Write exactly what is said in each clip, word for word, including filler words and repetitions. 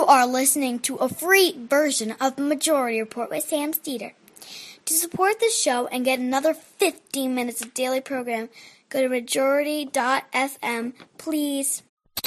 are listening to a free version of the Majority Report with Sam Steeder. To support the show and get another fifteen minutes of daily program, go to majority dot f m, please.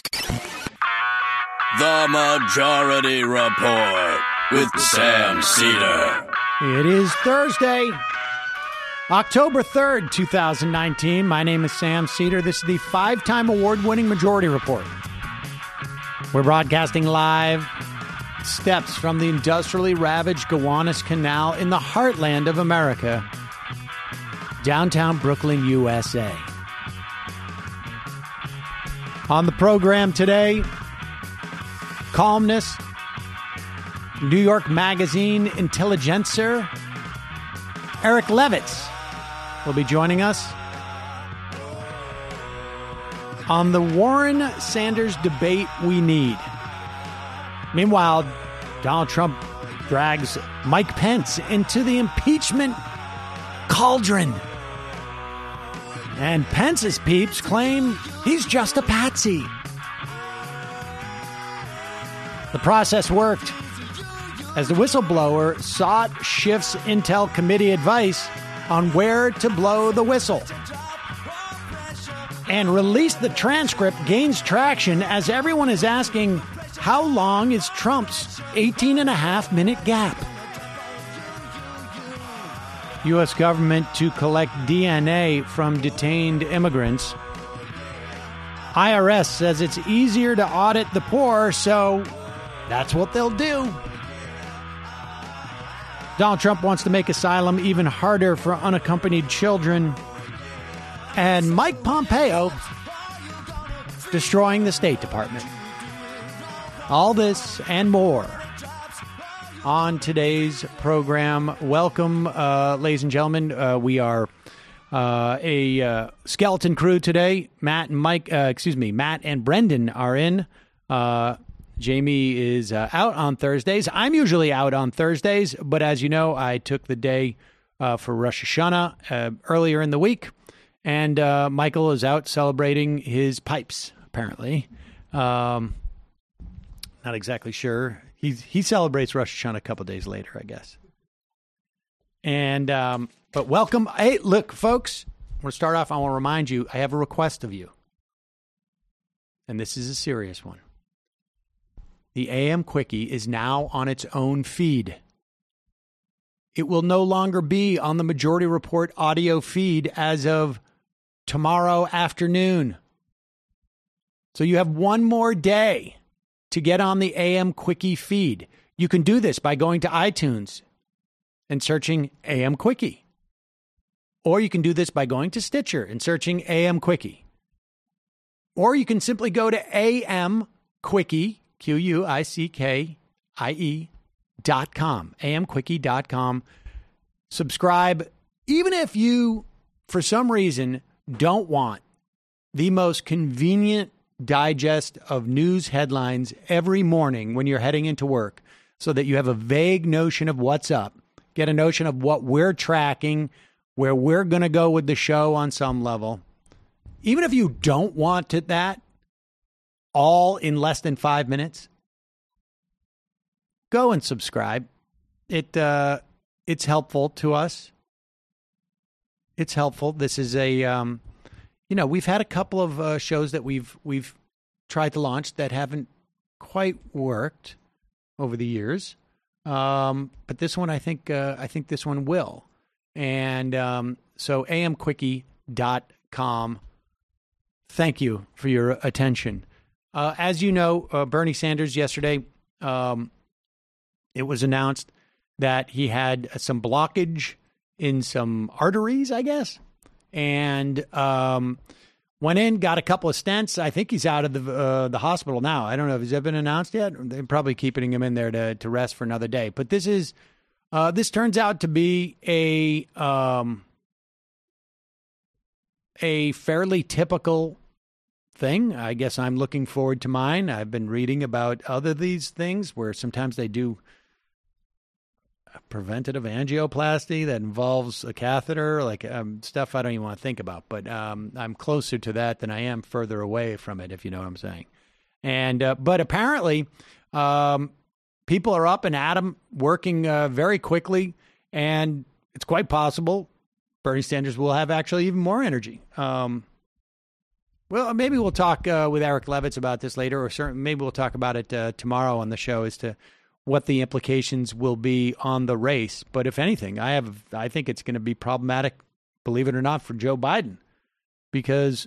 The Majority Report with Sam Steeder. It is Thursday, October third, twenty nineteen. My name is Sam Steeder. This is the five-time award-winning Majority Report. We're broadcasting live steps from the industrially ravaged Gowanus Canal in the heartland of America, downtown Brooklyn, U S A. On the program today, columnist, New York Magazine intelligencer, Eric Levitz will be joining us. On the Warren-Sanders debate we need. Meanwhile, Donald Trump drags Mike Pence into the impeachment cauldron. And Pence's peeps claim he's just a patsy. The process worked as the whistleblower sought Schiff's Intel Committee advice on where to blow the whistle. And release the transcript gains traction as everyone is asking, how long is Trump's eighteen and a half minute gap? U S government to collect D N A from detained immigrants. I R S says it's easier to audit the poor, so that's what they'll do. Donald Trump wants to make asylum even harder for unaccompanied children. And Mike Pompeo destroying the State Department. All this and more on today's program. Welcome, uh, ladies and gentlemen. Uh, we are uh, a uh, skeleton crew today. Matt and Mike, uh, excuse me, Matt and Brendan are in. Uh, Jamie is uh, out on Thursdays. I'm usually out on Thursdays, but as you know, I took the day uh, for Rosh Hashanah uh, earlier in the week. And uh, Michael is out celebrating his pipes, apparently. Um, not exactly sure. He he celebrates Rosh Hashanah a couple days later, I guess. And um, but welcome. Hey, look, folks. I want to start off. I want to remind you. I have a request of you, and this is a serious one. The A M Quickie is now on its own feed. It will no longer be on the Majority Report audio feed as of tomorrow afternoon. So you have one more day to get on the A M Quickie feed. You can do this by going to iTunes and searching A M Quickie. Or you can do this by going to Stitcher and searching A M Quickie. Or you can simply go to A M Quickie, Q U I C K I E, dot com, A M Quickie dot com. Subscribe, even if you, for some reason, don't want the most convenient digest of news headlines every morning when you're heading into work so that you have a vague notion of what's up, get a notion of what we're tracking, where we're going to go with the show on some level. Even if you don't want it, that all in less than five minutes, go and subscribe. It uh, it's helpful to us. It's helpful. This is a, um, you know, we've had a couple of uh, shows that we've we've tried to launch that haven't quite worked over the years, um, but this one I think uh, I think this one will. And um, so A M Quickie dot com. Thank you for your attention. Uh, as you know, uh, Bernie Sanders yesterday, um, it was announced that he had some blockage in some arteries, I guess, and um, went in, got a couple of stents. I think he's out of the uh, the hospital now. I don't know if he's been announced yet. They're probably keeping him in there to to rest for another day. But this is uh, this turns out to be a um, a fairly typical thing. I guess I'm looking forward to mine. I've been reading about other these things where sometimes they do preventative angioplasty that involves a catheter, like um, stuff I don't even want to think about. But um, I'm closer to that than I am further away from it, if you know what I'm saying. And uh, but apparently, Um, people are up and at 'em, working uh, very quickly, and it's quite possible Bernie Sanders will have actually even more energy. Um, well, maybe we'll talk uh, with Eric Levitz about this later, or certain, maybe we'll talk about it uh, tomorrow on the show as to what the implications will be on the race. But if anything, I have, I think it's going to be problematic, believe it or not, for Joe Biden, because,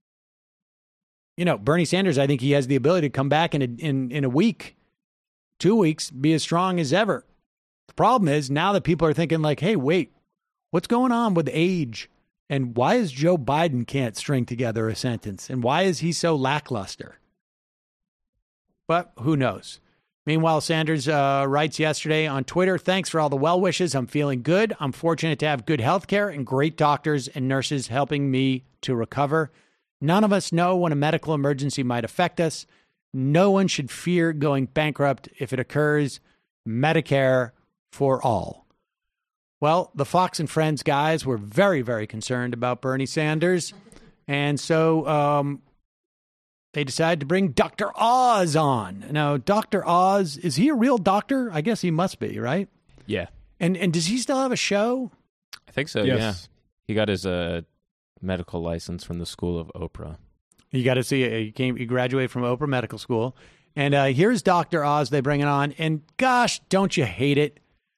you know, Bernie Sanders, I think he has the ability to come back in a, in, in a week, two weeks, be as strong as ever. The problem is now that people are thinking like, hey, wait, what's going on with age? And why is Joe Biden can't string together a sentence? And why is he so lackluster? But who knows? Meanwhile, Sanders uh, writes yesterday on Twitter, thanks for all the well wishes. I'm feeling good. I'm fortunate to have good health care and great doctors and nurses helping me to recover. None of us know when a medical emergency might affect us. No one should fear going bankrupt if it occurs. Medicare for all. Well, the Fox and Friends guys were very, very concerned about Bernie Sanders. And so um, they decided to bring Doctor Oz on. Now, Doctor Oz, is he a real doctor? I guess he must be, right? Yeah. And and does he still have a show? I think so, Yes. yeah. He got his uh, medical license from the School of Oprah. You got to see it. He came. He graduated from Oprah Medical School. And uh, here's Doctor Oz. They bring it on. And gosh, don't you hate it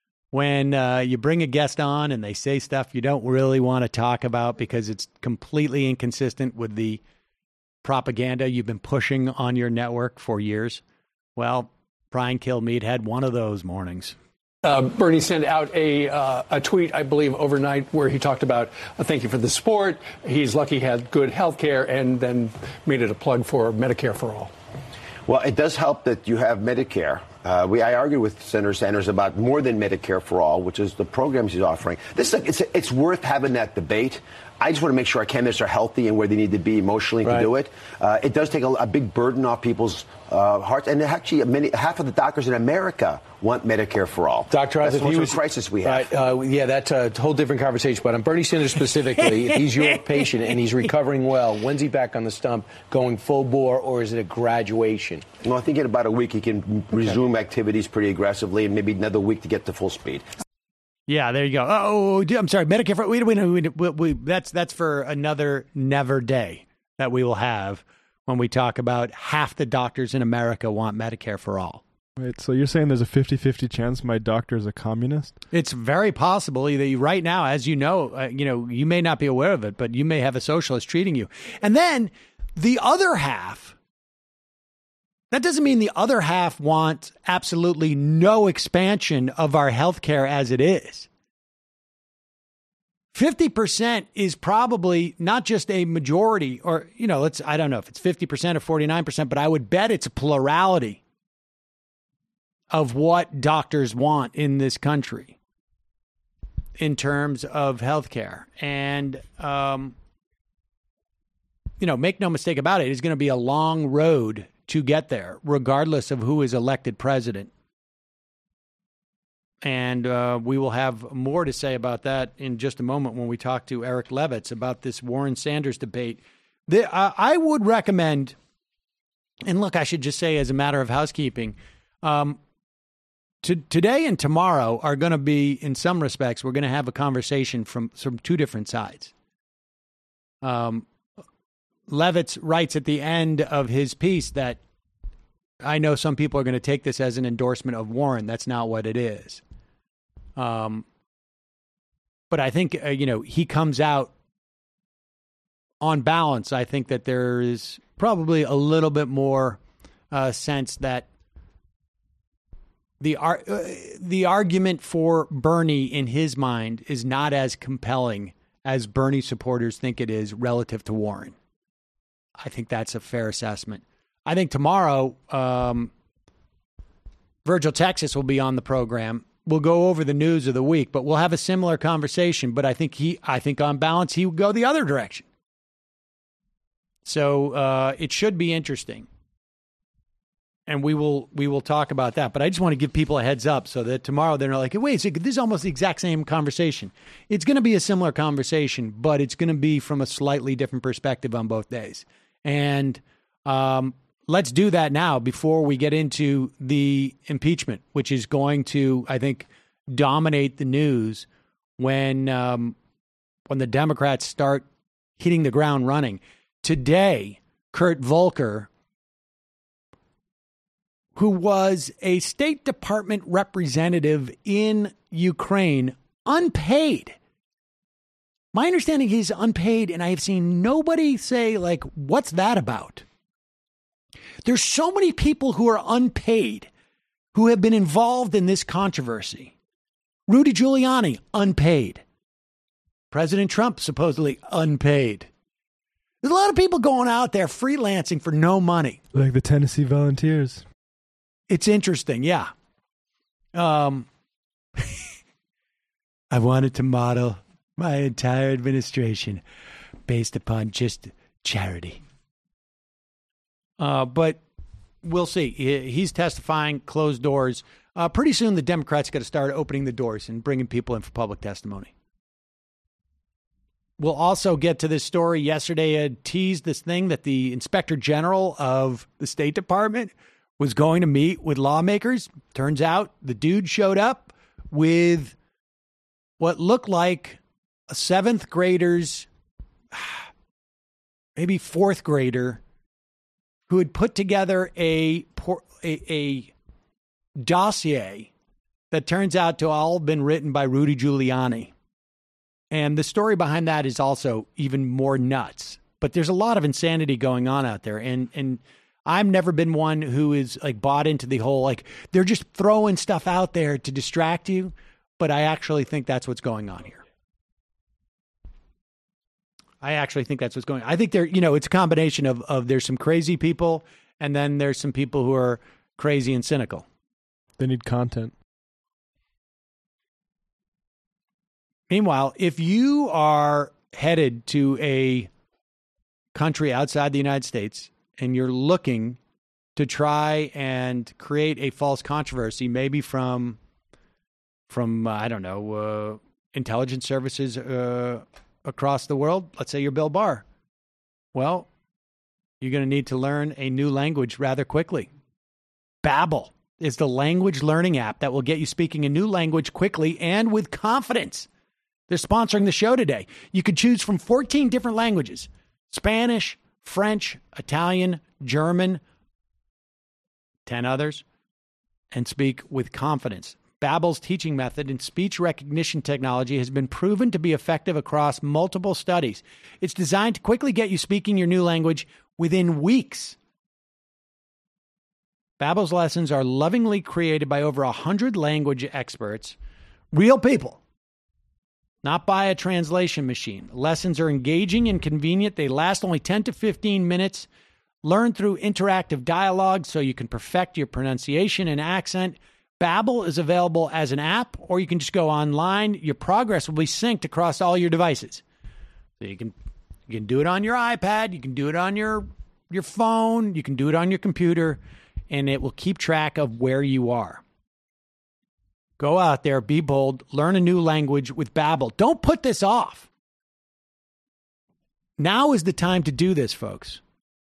when uh, you bring a guest on and they say stuff you don't really want to talk about because it's completely inconsistent with the propaganda you've been pushing on your network for years? Well, Brian Kilmeade had one of those mornings. Uh, Bernie sent out a uh, a tweet, I believe, overnight where he talked about uh, thank you for the support. He's lucky he had good health care, and then made it a plug for Medicare for all. Well, it does help that you have Medicare. Uh, we, I argued with Senator Sanders about more than Medicare for all, which is the programs he's offering. This is, it's, it's worth having that debate. I just want to make sure our candidates are healthy and where they need to be emotionally Right. to do it. Uh, it does take a, a big burden off people's uh, hearts. And actually, many, half of the doctors in America want Medicare for all. Doctor Oz, That's if the he most was, crisis we have. Right, uh, yeah, that's a whole different conversation. But on Bernie Sanders specifically, if he's your patient and he's recovering well, when's he back on the stump going full bore, or is it a graduation? Well, I think in about a week he can resume activities pretty aggressively, and maybe another week to get to full speed. Yeah, there you go. Oh, I'm sorry. Medicare for wait, wait, wait, wait, wait. That's that's for another never day that we will have when we talk about half the doctors in America want Medicare for all. Wait, so you're saying there's a fifty-fifty chance my doctor is a communist? It's very possible either you, right now, as you know, uh, you know, you may not be aware of it, but you may have a socialist treating you. And then the other half, that doesn't mean the other half want absolutely no expansion of our health care as it is. fifty percent is probably not just a majority, or, you know, let's, I don't know if it's fifty percent or forty-nine percent, but I would bet it's a plurality of what doctors want in this country in terms of health care. And, um, you know, make no mistake about it, it's going to be a long road to get there, regardless of who is elected president. And uh, we will have more to say about that in just a moment when we talk to Eric Levitz about this Warren Sanders debate. The, uh, I would recommend, and look, I should just say as a matter of housekeeping, um, to, today and tomorrow are going to be, in some respects, we're going to have a conversation from, from two different sides. Um, Levitz writes at the end of his piece that I know some people are going to take this as an endorsement of Warren. That's not what it is. Um, but I think, uh, you know, he comes out on balance. I think that there is probably a little bit more uh, sense that the ar- uh, the argument for Bernie in his mind is not as compelling as Bernie supporters think it is relative to Warren. I think that's a fair assessment. I think tomorrow, um, Virgil Texas will be on the program. We'll go over the news of the week, but we'll have a similar conversation. But I think he, I think on balance, he would go the other direction. So uh, it should be interesting, and we will we will talk about that. But I just want to give people a heads up so that tomorrow they're not like, wait, so this is almost the exact same conversation. It's going to be a similar conversation, but it's going to be from a slightly different perspective on both days. And um, let's do that now before we get into the impeachment, which is going to, I think, dominate the news when um, when the Democrats start hitting the ground running. Today, Kurt Volker, who was a State Department representative in Ukraine, unpaid. My understanding he's unpaid, and I have seen nobody say, like, what's that about? There's so many people who are unpaid who have been involved in this controversy. Rudy Giuliani, unpaid. President Trump, supposedly unpaid. There's a lot of people going out there freelancing for no money. Like the Tennessee Volunteers. It's interesting, yeah. Um, I wanted to model my entire administration based upon just charity. Uh, but we'll see. He, he's testifying, closed doors. Uh, pretty soon the Democrats got to start opening the doors and bringing people in for public testimony. We'll also get to this story. Yesterday, I teased this thing that the Inspector General of the State Department was going to meet with lawmakers. Turns out the dude showed up with what looked like a seventh grader's, maybe fourth grader, who had put together a, a, a dossier that turns out to all been written by Rudy Giuliani. And the story behind that is also even more nuts. But there's a lot of insanity going on out there. And and I've never been one who is like bought into the whole, like, they're just throwing stuff out there to distract you. But I actually think that's what's going on here. I actually think that's what's going on. I think there, you know, it's a combination of, of there's some crazy people and then there's some people who are crazy and cynical. They need content. Meanwhile, if you are headed to a country outside the United States and you're looking to try and create a false controversy, maybe from, from uh, I don't know, uh, intelligence services uh, across the world, let's say you're Bill Barr, well, you're going to need to learn a new language rather quickly. Babbel is the language learning app that will get you speaking a new language quickly and with confidence. They're sponsoring the show today. You could choose from fourteen different languages: Spanish, French, Italian, German, ten others, and speak with confidence. Babbel's teaching method and speech recognition technology has been proven to be effective across multiple studies. It's designed to quickly get you speaking your new language within weeks. Babbel's lessons are lovingly created by over one hundred language experts, real people, not by a translation machine. Lessons are engaging and convenient. They last only ten to fifteen minutes. Learn through interactive dialogue so you can perfect your pronunciation and accent. Babbel is available as an app, or you can just go online. Your progress will be synced across all your devices. So you can you can do it on your iPad, you can do it on your your phone, you can do it on your computer, and it will keep track of where you are. Go out there, be bold, learn a new language with Babbel. Don't put this off. Now is the time to do this, folks.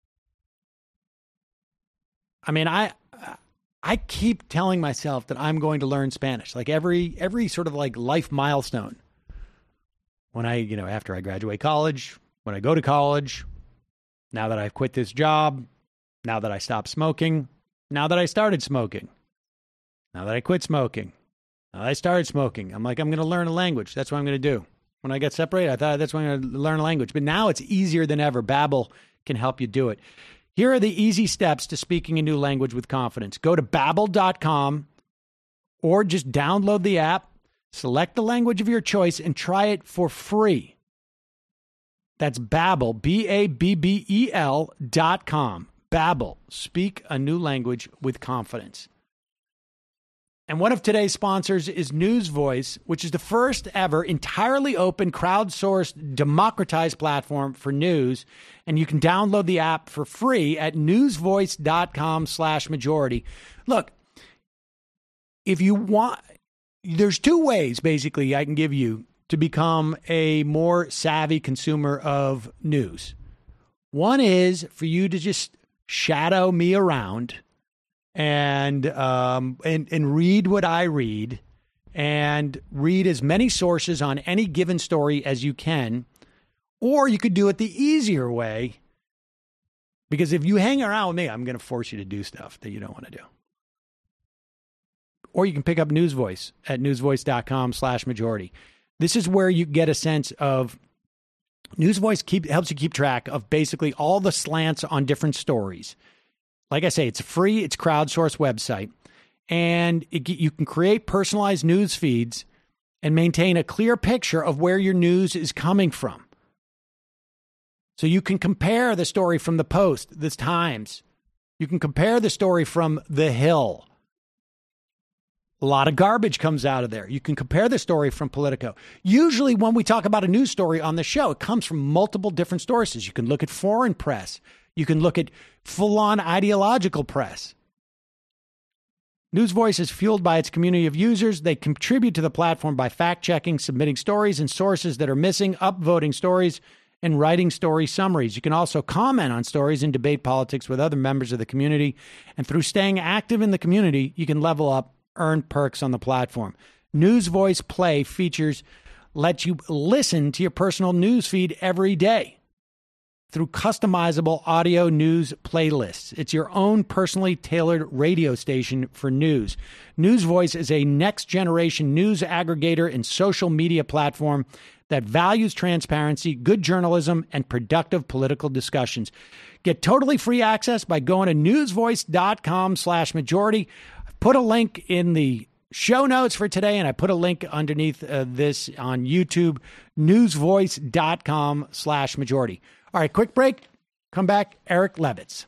I mean, I I keep telling myself that I'm going to learn Spanish, like every every sort of like life milestone. When I, you know, after I graduate college, when I go to college, now that I've quit this job, now that I stopped smoking, now that I started smoking, now that I quit smoking. I started smoking. I'm like, I'm going to learn a language. That's what I'm going to do. When I got separated, I thought that's when I'm going to learn a language. But now it's easier than ever. Babbel can help you do it. Here are the easy steps to speaking a new language with confidence. Go to babbel dot com or just download the app, select the language of your choice, and try it for free. That's Babbel, B A B B E L dot com. Babbel, speak a new language with confidence. And one of today's sponsors is News Voice, which is the first ever entirely open, crowdsourced, democratized platform for news. And you can download the app for free at newsvoice dot com slash majority. Look, if you want, there's two ways, basically, I can give you to become a more savvy consumer of news. One is for you to just shadow me around and um, and and read what I read and read as many sources on any given story as you can. Or you could do it the easier way, because if you hang around with me, I'm going to force you to do stuff that you don't want to do. Or you can pick up News Voice at newsvoice.com slash majority. This is where you get a sense of News Voice keep, helps you keep track of basically all the slants on different stories. Like I say, it's a free, it's crowdsourced website, and it, you can create personalized news feeds and maintain a clear picture of where your news is coming from. So you can compare the story from the Post, the Times. You can compare the story from The Hill. A lot of garbage comes out of there. You can compare the story from Politico. Usually when we talk about a news story on the show, it comes from multiple different sources. You can look at foreign press. You can look at full-on ideological press. News Voice is fueled by its community of users. They contribute to the platform by fact-checking, submitting stories and sources that are missing, upvoting stories, and writing story summaries. You can also comment on stories and debate politics with other members of the community. And through staying active in the community, you can level up, earn perks on the platform. News Voice Play features let you listen to your personal news feed every day through customizable audio news playlists. It's your own personally tailored radio station for news. News Voice is a next-generation news aggregator and social media platform that values transparency, good journalism, and productive political discussions. Get totally free access by going to newsvoice.com slash majority. I've put a link in the show notes for today, and I put a link underneath uh, this on YouTube, newsvoice.com slash majority. All right, quick break. Come back. Eric Levitz.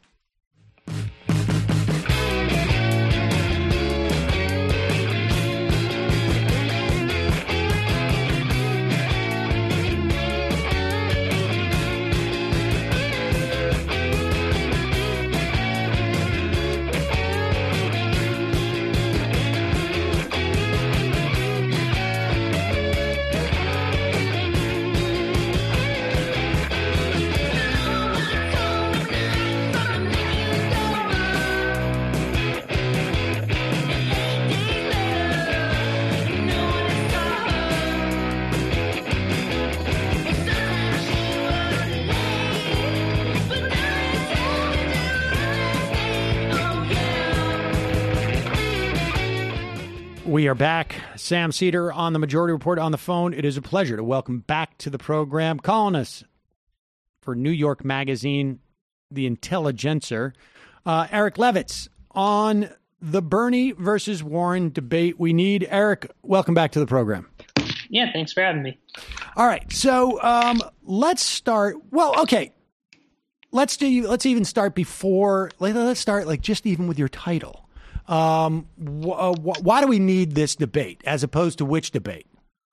We are back. Sam Seder on the Majority Report on the phone. It is a pleasure to welcome back to the program, columnist for New York Magazine, The Intelligencer, uh, Eric Levitz on the Bernie versus Warren debate we need. Eric, welcome back to the program. Yeah, thanks for having me. All right, so um, let's start. Well, okay, let's do. Let's even start before. Let's start like just even with your title. Um, wh- uh, wh- why do we need this debate as opposed to which debate?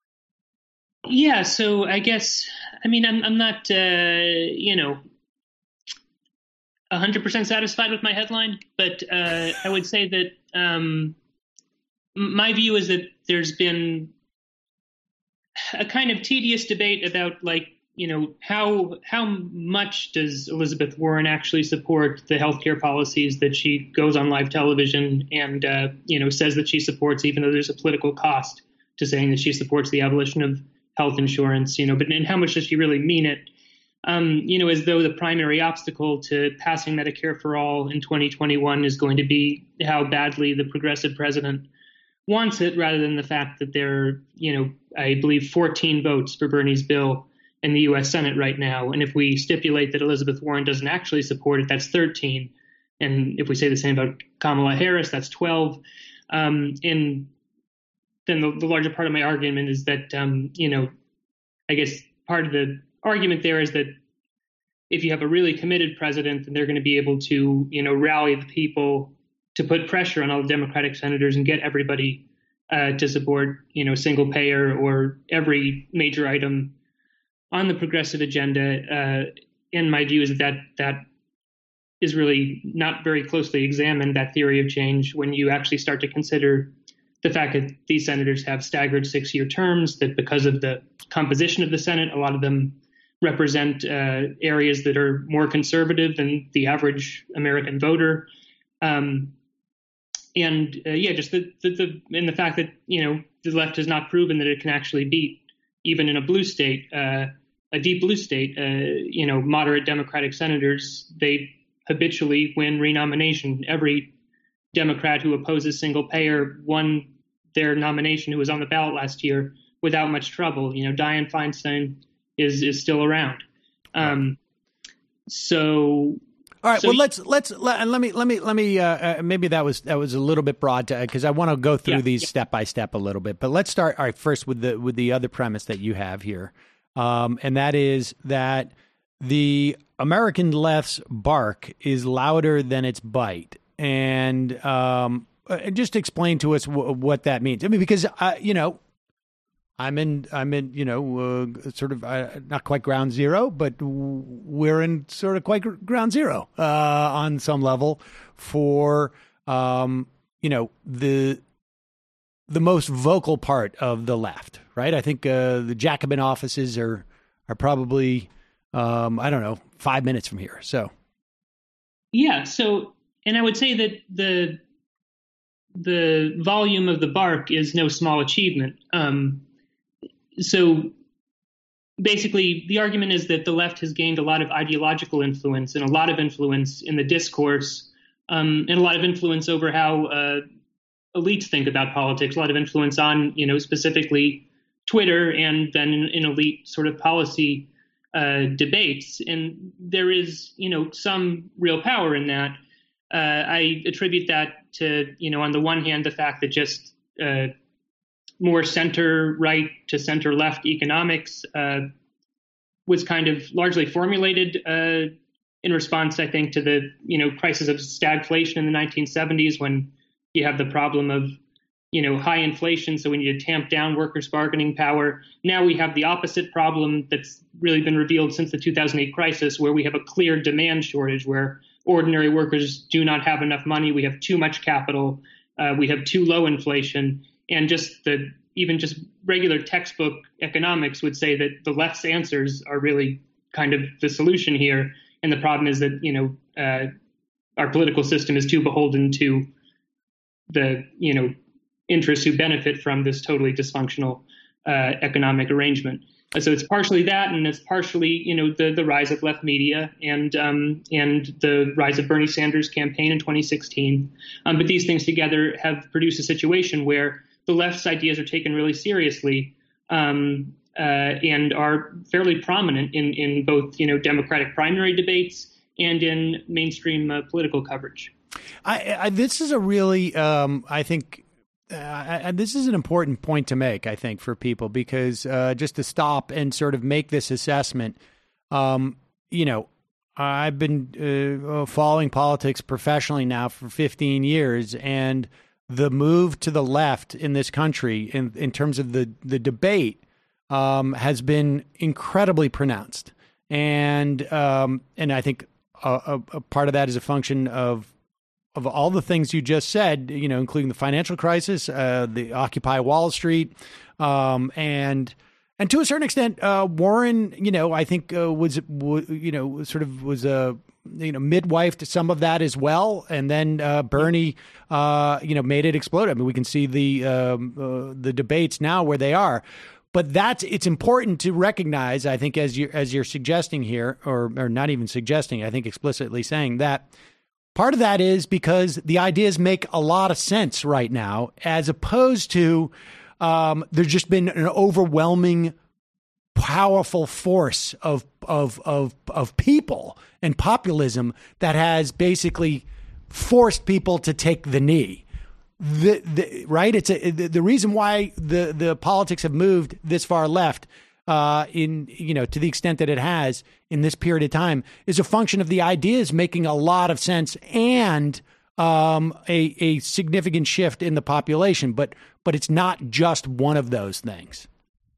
Yeah, so I guess, I mean, I'm, I'm not, uh, you know, one hundred percent satisfied with my headline, but uh, I would say that um, my view is that there's been a kind of tedious debate about, like, you know, how how much does Elizabeth Warren actually support the healthcare policies that she goes on live television and, uh, you know, says that she supports, even though there's a political cost to saying that she supports the abolition of health insurance, you know, but and how much does she really mean it? Um, you know, as though the primary obstacle to passing Medicare for all in twenty twenty-one is going to be how badly the progressive president wants it, rather than the fact that there are, you know, I believe fourteen votes for Bernie's bill in the U S Senate right now. And if we stipulate that Elizabeth Warren doesn't actually support it, that's thirteen. And if we say the same about Kamala Harris, that's twelve. Um, and then the, the larger part of my argument is that, um, you know, I guess part of the argument there is that if you have a really committed president, then they're going to be able to, you know, rally the people to put pressure on all the Democratic senators and get everybody uh, to support, you know, single payer or every major item on the progressive agenda. Uh, in my view, is that, that that is really not very closely examined, that theory of change, when you actually start to consider the fact that these senators have staggered six-year terms, that because of the composition of the Senate, a lot of them represent uh, areas that are more conservative than the average American voter. Um, and uh, yeah, just the, the, the, and the fact that, you know, the left has not proven that it can actually beat, even in a blue state, uh, a deep blue state, uh, you know, moderate Democratic senators, they habitually win renomination. Every Democrat who opposes single payer won their nomination who was on the ballot last year without much trouble. You know, Dianne Feinstein is is still around. Um, so, all right. so well, let's let's let, let me let me let me. Uh, uh, maybe that was that was a little bit broad because I want to go through Yeah, these yeah. step by step a little bit. But let's start. All right, first with the with the other premise that you have here, um, and that is that the American left's bark is louder than its bite. And um, uh, just explain to us w- what that means. I mean, because uh, you know. I'm in, I'm in, you know, uh, sort of uh, not quite ground zero, but w- we're in sort of quite gr- ground zero uh, on some level for, um, you know, the the most vocal part of the left, right? I think uh, the Jacobin offices are are probably, um, I don't know, five minutes from here. So, yeah. So, and I would say that the the volume of the bark is no small achievement. Um, So basically, the argument is that the left has gained a lot of ideological influence and a lot of influence in the discourse um, and a lot of influence over how uh, elites think about politics, a lot of influence on, you know, specifically Twitter and then in, in elite sort of policy uh, debates. And there is, you know, some real power in that. Uh, I attribute that to, you know, on the one hand, the fact that just uh, more center-right to center-left economics uh, was kind of largely formulated uh, in response, I think, to the you know crisis of stagflation in the nineteen seventies, when you have the problem of you know high inflation, so we need to tamp down workers' bargaining power. Now we have the opposite problem that's really been revealed since the two thousand eight crisis, where we have a clear demand shortage, where ordinary workers do not have enough money. We have too much capital. Uh, we have too low inflation. And just the even just regular textbook economics would say that the left's answers are really kind of the solution here. And the problem is that, you know, uh, our political system is too beholden to the, you know, interests who benefit from this totally dysfunctional uh, economic arrangement. And so it's partially that, and it's partially, you know, the, the rise of left media and um, and the rise of Bernie Sanders' campaign in twenty sixteen. Um, but these things together have produced a situation where the left's ideas are taken really seriously um, uh, and are fairly prominent in, in both, you know, Democratic primary debates and in mainstream uh, political coverage. I, I, this is a really, um, I think, uh, I, this is an important point to make, I think, for people, because uh, just to stop and sort of make this assessment, um, you know, I've been uh, following politics professionally now for fifteen years, and the move to the left in this country in, in terms of the, the debate um, has been incredibly pronounced. And um, and I think a, a part of that is a function of of all the things you just said, you know, including the financial crisis, uh, the Occupy Wall Street, um, and and to a certain extent, uh, Warren, you know, I think uh, was, w- you know, sort of was a, you know, midwife to some of that as well. And then uh, Bernie, uh, you know, made it explode. I mean, we can see the um, uh, the debates now where they are. But that's it's important to recognize, I think, as you're, as you're suggesting here, or, or not even suggesting, I think explicitly saying that part of that is because the ideas make a lot of sense right now, as opposed to um, there's just been an overwhelming, powerful force of of of of people and populism that has basically forced people to take the knee. The, the right, it's a, the, the reason why the the politics have moved this far left, uh, in you know to the extent that it has in this period of time, is a function of the ideas making a lot of sense and um, a a significant shift in the population. But but it's not just one of those things.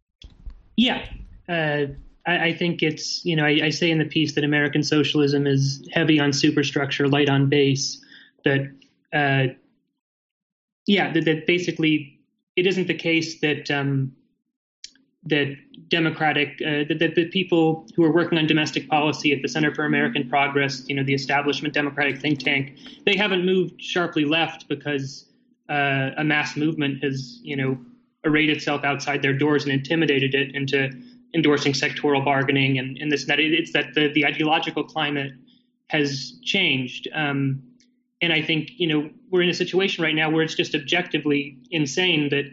Yeah. Uh, I, I think it's, you know, I, I say in the piece that American socialism is heavy on superstructure, light on base, that, uh, yeah, that, that basically it isn't the case that, um, that Democratic, uh, that, that the people who are working on domestic policy at the Center for American Progress, you know, the establishment Democratic think tank, they haven't moved sharply left because uh, a mass movement has, you know, arrayed itself outside their doors and intimidated it into endorsing sectoral bargaining and, and this and that. It's that the, the ideological climate has changed. Um, and I think, you know, we're in a situation right now where it's just objectively insane that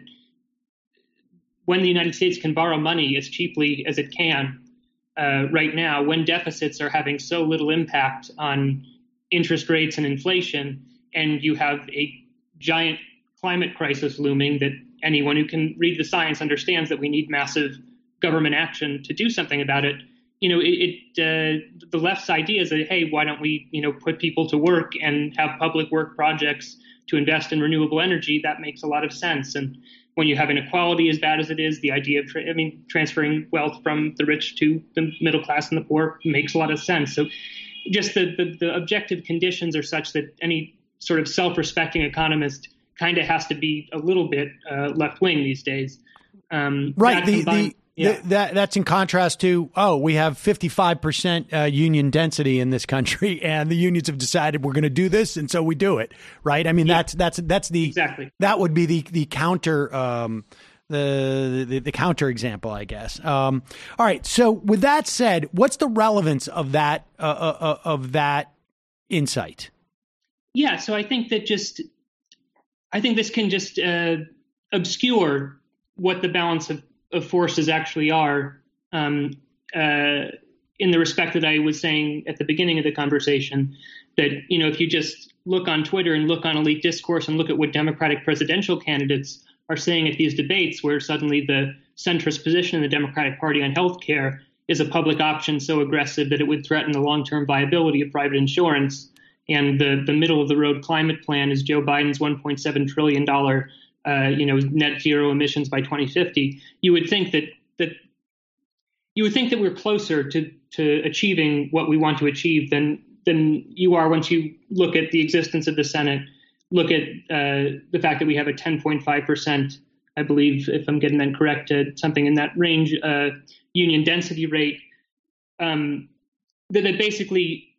when the United States can borrow money as cheaply as it can uh, right now, when deficits are having so little impact on interest rates and inflation, and you have a giant climate crisis looming that anyone who can read the science understands that we need massive government action to do something about it. You know, it, it uh, the left's idea is that, hey, why don't we, you know, put people to work and have public work projects to invest in renewable energy? That makes a lot of sense. And when you have inequality as bad as it is, the idea of, tra- I mean, transferring wealth from the rich to the middle class and the poor makes a lot of sense. So just the, the, the objective conditions are such that any sort of self-respecting economist kind of has to be a little bit uh, left-wing these days. Um, right. The, combined- the, Yeah. the, that that's in contrast to, oh, we have fifty-five percent uh, union density in this country, and the unions have decided we're going to do this, and so we do it. Right. I mean, yeah. that's that's that's the exactly that would be the the counter um, the, the the counter example, I guess. Um, all right. So with that said, what's the relevance of that uh, uh, of that insight? Yeah. So I think that just I think this can just uh, obscure what the balance of of forces actually are, um, uh, in the respect that I was saying at the beginning of the conversation, that, you know, if you just look on Twitter and look on elite discourse and look at what Democratic presidential candidates are saying at these debates, where suddenly the centrist position in the Democratic Party on health care is a public option so aggressive that it would threaten the long-term viability of private insurance. And the, the middle of the road climate plan is Joe Biden's one point seven trillion dollars Uh, you know, net zero emissions by twenty fifty, you would think that that you would think that we're closer to to achieving what we want to achieve than than you are once you look at the existence of the Senate, look at uh, the fact that we have a ten point five percent, I believe, if I'm getting that correct, uh, something in that range, uh, union density rate. Um, that, that basically,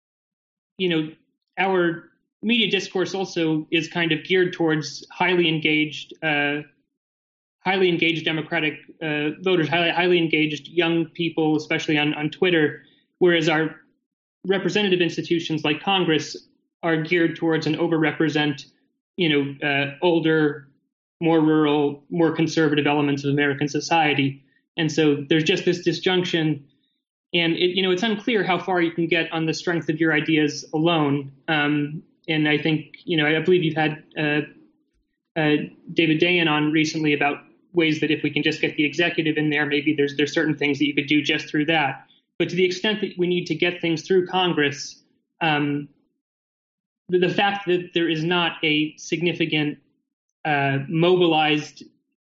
you know, our media discourse also is kind of geared towards highly engaged, uh, highly engaged Democratic uh, voters, highly, highly engaged young people, especially on, on Twitter, whereas our representative institutions like Congress are geared towards and overrepresent, you know, uh, older, more rural, more conservative elements of American society. And so there's just this disjunction. And, it, you know, it's unclear how far you can get on the strength of your ideas alone. Um, And I think, you know, I believe you've had uh, uh, David Dayen on recently about ways that if we can just get the executive in there, maybe there's there's certain things that you could do just through that. But to the extent that we need to get things through Congress, um, the, the fact that there is not a significant uh, mobilized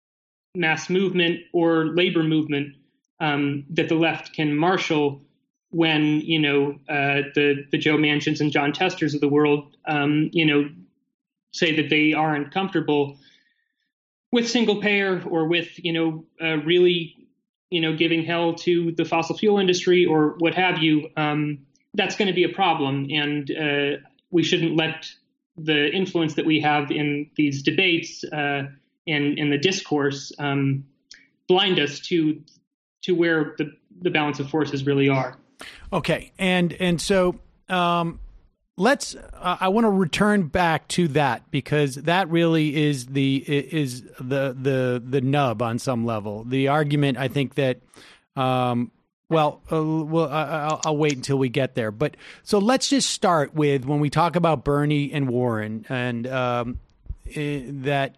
mass movement or labor movement um, that the left can marshal when, you know, uh, the, the Joe Manchins and John Testers of the world, um, you know, say that they aren't comfortable with single payer or with, you know, uh, really, you know, giving hell to the fossil fuel industry or what have you, um, that's going to be a problem. And uh, we shouldn't let the influence that we have in these debates uh, and in the discourse um, blind us to to where the, the balance of forces really are. Okay, and and so um, let's. Uh, I want to return back to that because that really is the is the the the nub on some level. The argument, I think that. Um, well, uh, well, I, I'll, I'll wait until we get there. But so let's just start with when we talk about Bernie and Warren, and um, that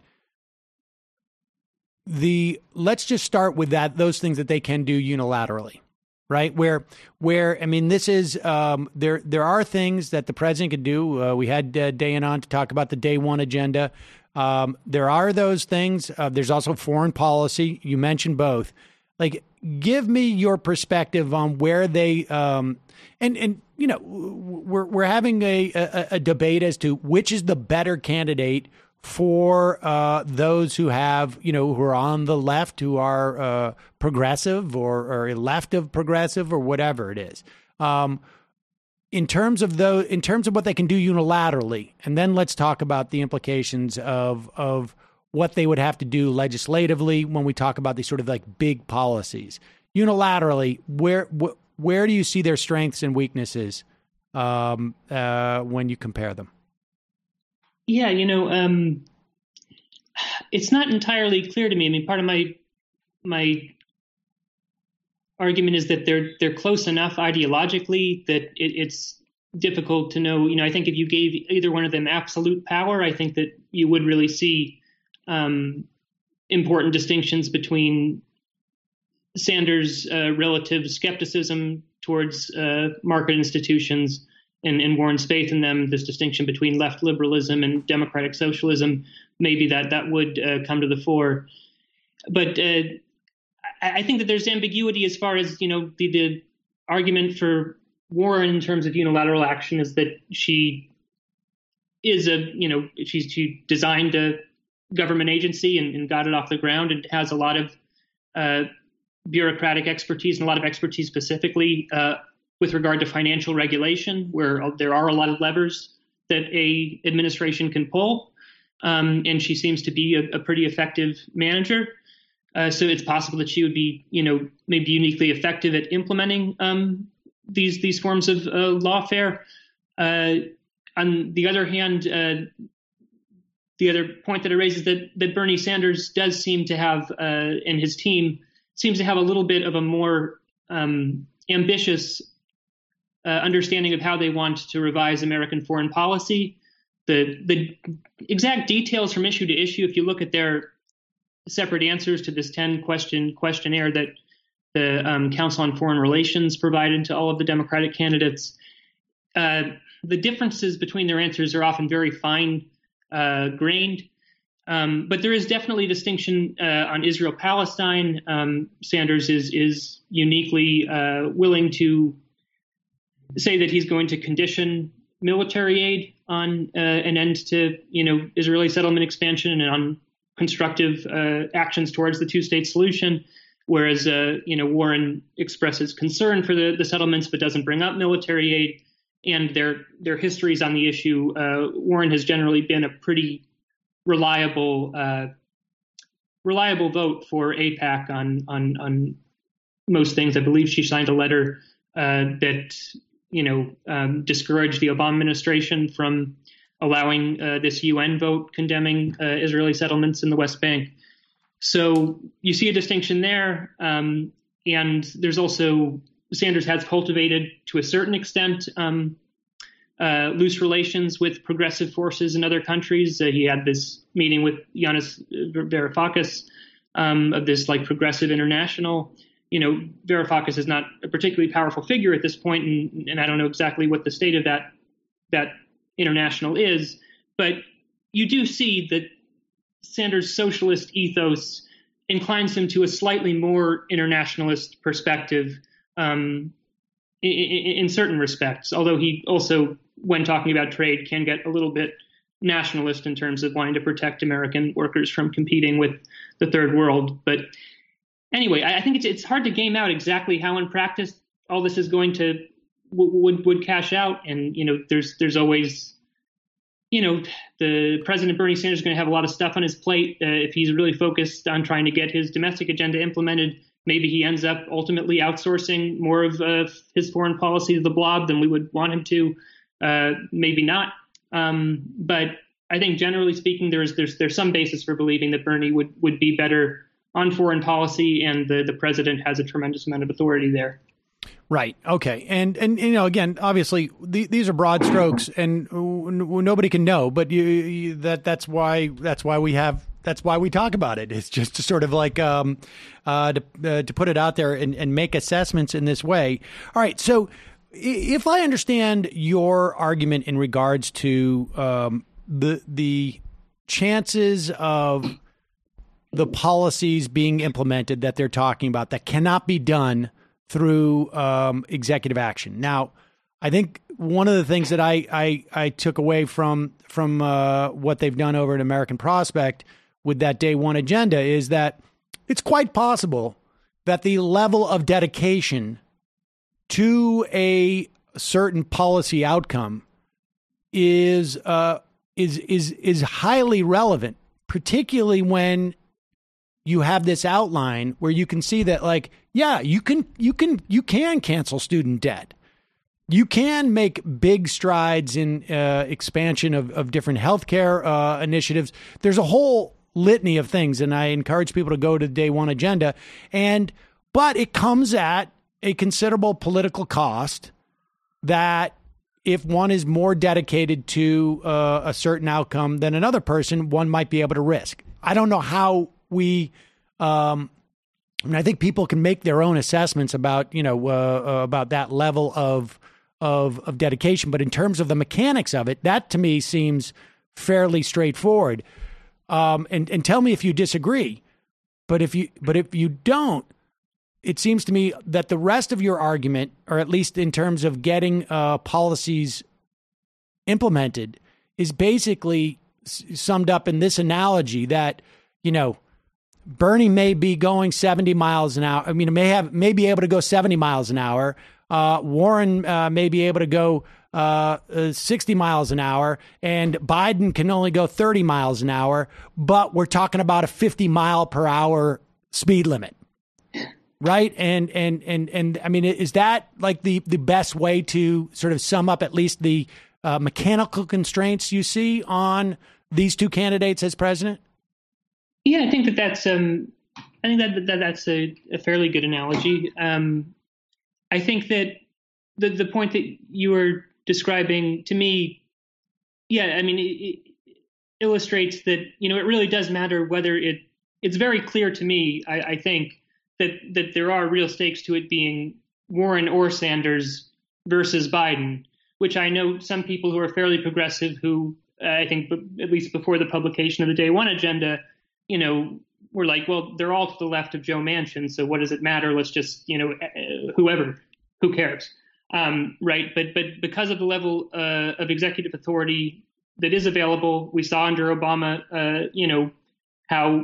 the let's just start with that those things that they can do unilaterally. Right, where, where I mean, this is um, there. There are things that the president could do. Uh, we had uh, Dayen on to talk about the day one agenda. Um, there are those things. Uh, there's also foreign policy. You mentioned both. Like, give me your perspective on where they um, and and you know we're we're having a, a a debate as to which is the better candidate for uh, those who have, you know, who are on the left, who are uh, progressive or, or left of progressive or whatever it is. Um, in terms of those, in terms of what they can do unilaterally, and then let's talk about the implications of of what they would have to do legislatively when we talk about these sort of like big policies. Unilaterally, where wh- where do you see their strengths and weaknesses um, uh, when you compare them? Yeah, you know, um, it's not entirely clear to me. I mean, part of my my argument is that they're they're close enough ideologically that it, it's difficult to know. You know, I think if you gave either one of them absolute power, I think that you would really see um, important distinctions between Sanders' uh, relative skepticism towards uh, market institutions and, and Warren's faith in them, this distinction between left liberalism and democratic socialism, maybe that that would uh, come to the fore. But uh, I, I think that there's ambiguity as far as, you know, the, the argument for Warren in terms of unilateral action is that she is a, you know, she's, she designed a government agency and, and got it off the ground and has a lot of uh, bureaucratic expertise and a lot of expertise specifically uh, with regard to financial regulation, where there are a lot of levers that a administration can pull. Um, and she seems to be a, a pretty effective manager. Uh, so it's possible that she would be, you know, maybe uniquely effective at implementing um, these these forms of uh, lawfare. Uh, on the other hand, uh, the other point that I raise is that, that Bernie Sanders does seem to have, uh, and his team seems to have a little bit of a more um, ambitious uh, understanding of how they want to revise American foreign policy. The the exact details from issue to issue, if you look at their separate answers to this ten question questionnaire that the um, Council on Foreign Relations provided to all of the Democratic candidates, uh, the differences between their answers are often very fine uh, grained. Um, but there is definitely a distinction uh, on Israel-Palestine. Um, Sanders is is uniquely uh, willing to say that he's going to condition military aid on uh, an end to, you know, Israeli settlement expansion and on constructive uh, actions towards the two-state solution, whereas, uh, you know, Warren expresses concern for the, the settlements but doesn't bring up military aid. And their their histories on the issue, uh, Warren has generally been a pretty reliable uh, reliable vote for AIPAC on on on most things. I believe she signed a letter uh, that you know um, discouraged the Obama administration from allowing uh, this U N vote condemning uh, Israeli settlements in the West Bank. So you see a distinction there, um, and there's also Sanders has cultivated to a certain extent um, uh, loose relations with progressive forces in other countries. Uh, he had this meeting with Yanis Varoufakis um, of this like progressive international. You know, Varoufakis is not a particularly powerful figure at this point, and, and I don't know exactly what the state of that that international is. But you do see that Sanders' socialist ethos inclines him to a slightly more internationalist perspective um, in, in certain respects, although he also, when talking about trade, can get a little bit nationalist in terms of wanting to protect American workers from competing with the third world. But anyway, I think it's it's hard to game out exactly how in practice all this is going to w- would would cash out. And, you know, there's there's always, you know, the President Bernie Sanders is going to have a lot of stuff on his plate. Uh, if he's really focused on trying to get his domestic agenda implemented, maybe he ends up ultimately outsourcing more of uh, his foreign policy to the blob than we would want him to. Uh, maybe not. Um, but I think generally speaking, there's there's there's some basis for believing that Bernie would, would be better on foreign policy, and the, the president has a tremendous amount of authority there. Right. Okay. And, and, you know, again, obviously the, these are broad strokes and w- nobody can know, but you, you, that, that's why, that's why we have, that's why we talk about it. It's just to sort of like, um, uh, to, uh, to put it out there and, and make assessments in this way. All right. So if I understand your argument in regards to, um, the, the chances of the policies being implemented that they're talking about that cannot be done through um, executive action. Now, I think one of the things that I I, I took away from from uh, what they've done over at American Prospect with that day one agenda is that it's quite possible that the level of dedication to a certain policy outcome is uh, is is is highly relevant, particularly when you have this outline where you can see that, like, yeah, you can you can you can cancel student debt. You can make big strides in uh, expansion of, of different healthcare uh, initiatives. There's a whole litany of things, and I encourage people to go to the day one agenda. And but it comes at a considerable political cost that if one is more dedicated to uh, a certain outcome than another person, one might be able to risk. I don't know how we. Um, I mean, I think people can make their own assessments about you know uh, uh, about that level of. Of, of dedication. But in terms of the mechanics of it, that to me seems fairly straightforward. Um, and, and tell me if you disagree. But if you but if you don't, it seems to me that the rest of your argument, or at least in terms of getting uh, policies implemented, is basically s- summed up in this analogy that, you know, Bernie may be going seventy miles an hour. I mean, may have may be able to go seventy miles an hour. Uh, Warren uh, may be able to go uh, uh, sixty miles an hour, and Biden can only go thirty miles an hour. But we're talking about a fifty mile per hour speed limit, right? And and and and I mean, is that like the the best way to sort of sum up at least the uh, mechanical constraints you see on these two candidates as president? Yeah, I think that that's um, I think that, that that's a, a fairly good analogy. Um, I think that the the point that you were describing to me, yeah, I mean, it, it illustrates that, you know, it really does matter whether it. It's very clear to me, I, I think, that that there are real stakes to it being Warren or Sanders versus Biden, which I know some people who are fairly progressive, who uh, I think at least before the publication of the day one agenda, you know, were like, well, they're all to the left of Joe Manchin, so what does it matter? Let's just, you know, whoever, who cares, um, right? But but because of the level uh, of executive authority that is available, we saw under Obama, uh, you know, how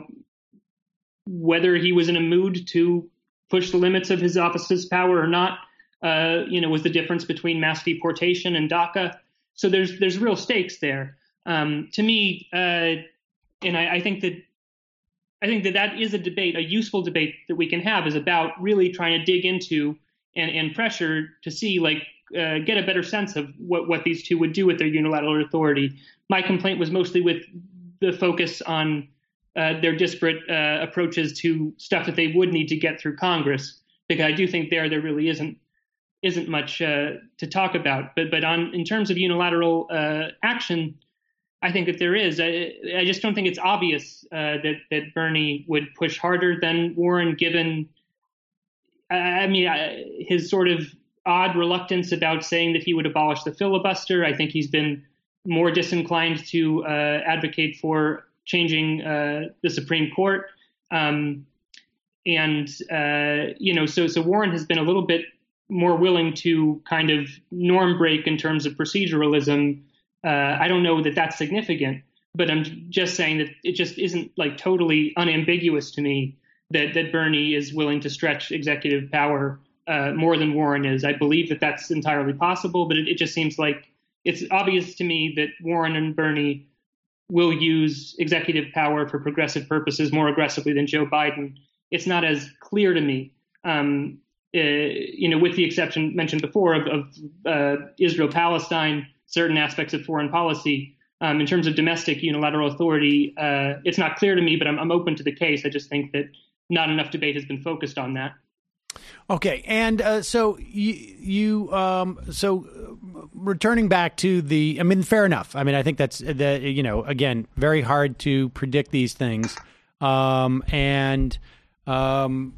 whether he was in a mood to push the limits of his office's power or not, uh, you know, was the difference between mass deportation and DACA. So there's there's real stakes there. Um, to me, uh, and I, I think that. I think that that is a debate, a useful debate that we can have, is about really trying to dig into and, and pressure to see, like, uh, get a better sense of what, what these two would do with their unilateral authority. My complaint was mostly with the focus on uh, their disparate uh, approaches to stuff that they would need to get through Congress, because I do think there there really isn't isn't much uh, to talk about. But but on in terms of unilateral uh, action, I think that there is. I, I just don't think it's obvious uh, that that Bernie would push harder than Warren, given, I mean, I, his sort of odd reluctance about saying that he would abolish the filibuster. I think he's been more disinclined to uh, advocate for changing uh, the Supreme Court. Um, and, uh, you know, so so Warren has been a little bit more willing to kind of norm break in terms of proceduralism. Uh, I don't know that that's significant, but I'm just saying that it just isn't like totally unambiguous to me that, that Bernie is willing to stretch executive power uh, more than Warren is. I believe that that's entirely possible, but it, it just seems like it's obvious to me that Warren and Bernie will use executive power for progressive purposes more aggressively than Joe Biden. It's not as clear to me, um, uh, you know, with the exception mentioned before of, of uh, Israel-Palestine, certain aspects of foreign policy. Um, in terms of domestic unilateral authority, uh, it's not clear to me, but I'm, I'm open to the case. I just think that not enough debate has been focused on that. Okay, and uh, so you, you um, so returning back to the, I mean, fair enough. I mean, I think that's the, you know, again, very hard to predict these things, um, and um,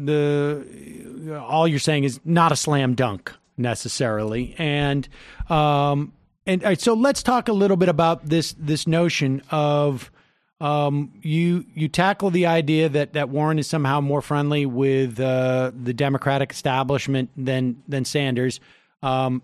the all you're saying is not a slam dunk necessarily, and um, and all right, so let's talk a little bit about this this notion of. Um, you you tackle the idea that, that Warren is somehow more friendly with uh, the Democratic establishment than than Sanders. Um,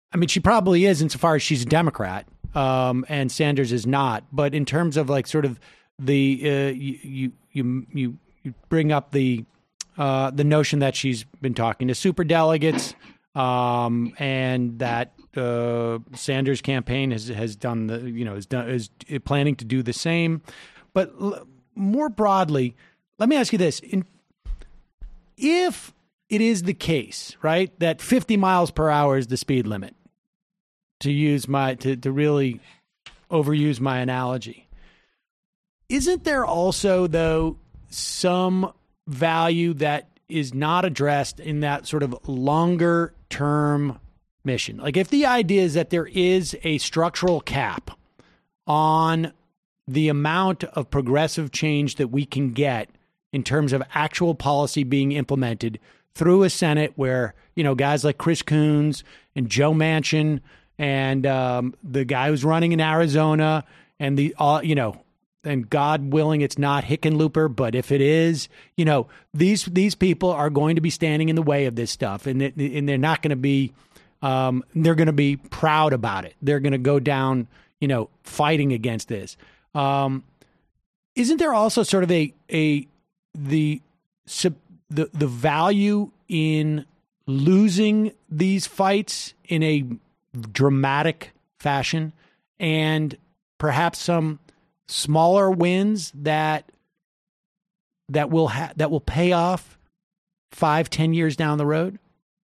I mean, she probably is insofar as she's a Democrat, um, and Sanders is not. But in terms of like sort of the uh, you you you you bring up the uh, the notion that she's been talking to superdelegates, um, and that uh, Sanders' campaign has has done the you know is done is planning to do the same. But l- more broadly, let me ask you this: in, if it is the case, right, that fifty miles per hour is the speed limit, to use my to, to really overuse my analogy, isn't there also, though, some value that is not addressed in that sort of longer term mission? Like, if the idea is that there is a structural cap on the amount of progressive change that we can get in terms of actual policy being implemented through a Senate where, you know, guys like Chris Coons and Joe Manchin and um, the guy who's running in Arizona and the, uh, you know, and God willing, it's not Hickenlooper, but if it is, you know, these these people are going to be standing in the way of this stuff, and it, and they're not going to be, um, they're going to be proud about it. They're going to go down, you know, fighting against this. Um, isn't there also sort of a a the the the value in losing these fights in a dramatic fashion, and perhaps some smaller wins that that will ha- that will pay off five, ten years down the road?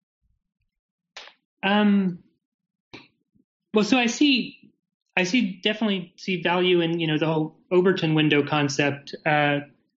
Um. Well, so I see, I see definitely see value in you know the whole Overton window concept. Uh,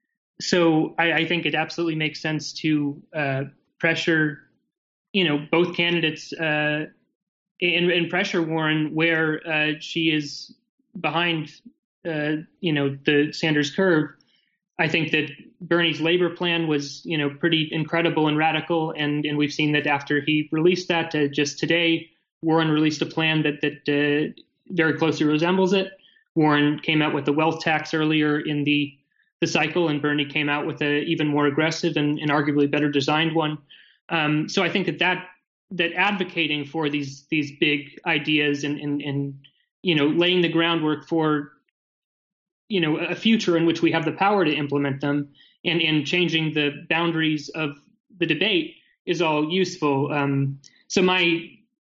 so I, I think it absolutely makes sense to uh, pressure, you know, both candidates. Uh, And, and pressure Warren where uh, she is behind, uh, you know, the Sanders curve. I think that Bernie's labor plan was, you know, pretty incredible and radical, and and we've seen that after he released that, uh, just today, Warren released a plan that that uh, very closely resembles it. Warren came out with the wealth tax earlier in the the cycle, and Bernie came out with a even more aggressive and, and arguably better designed one. Um, so I think that that. that advocating for these these big ideas and, and, and, you know, laying the groundwork for, you know, a future in which we have the power to implement them and, and changing the boundaries of the debate is all useful. Um, so my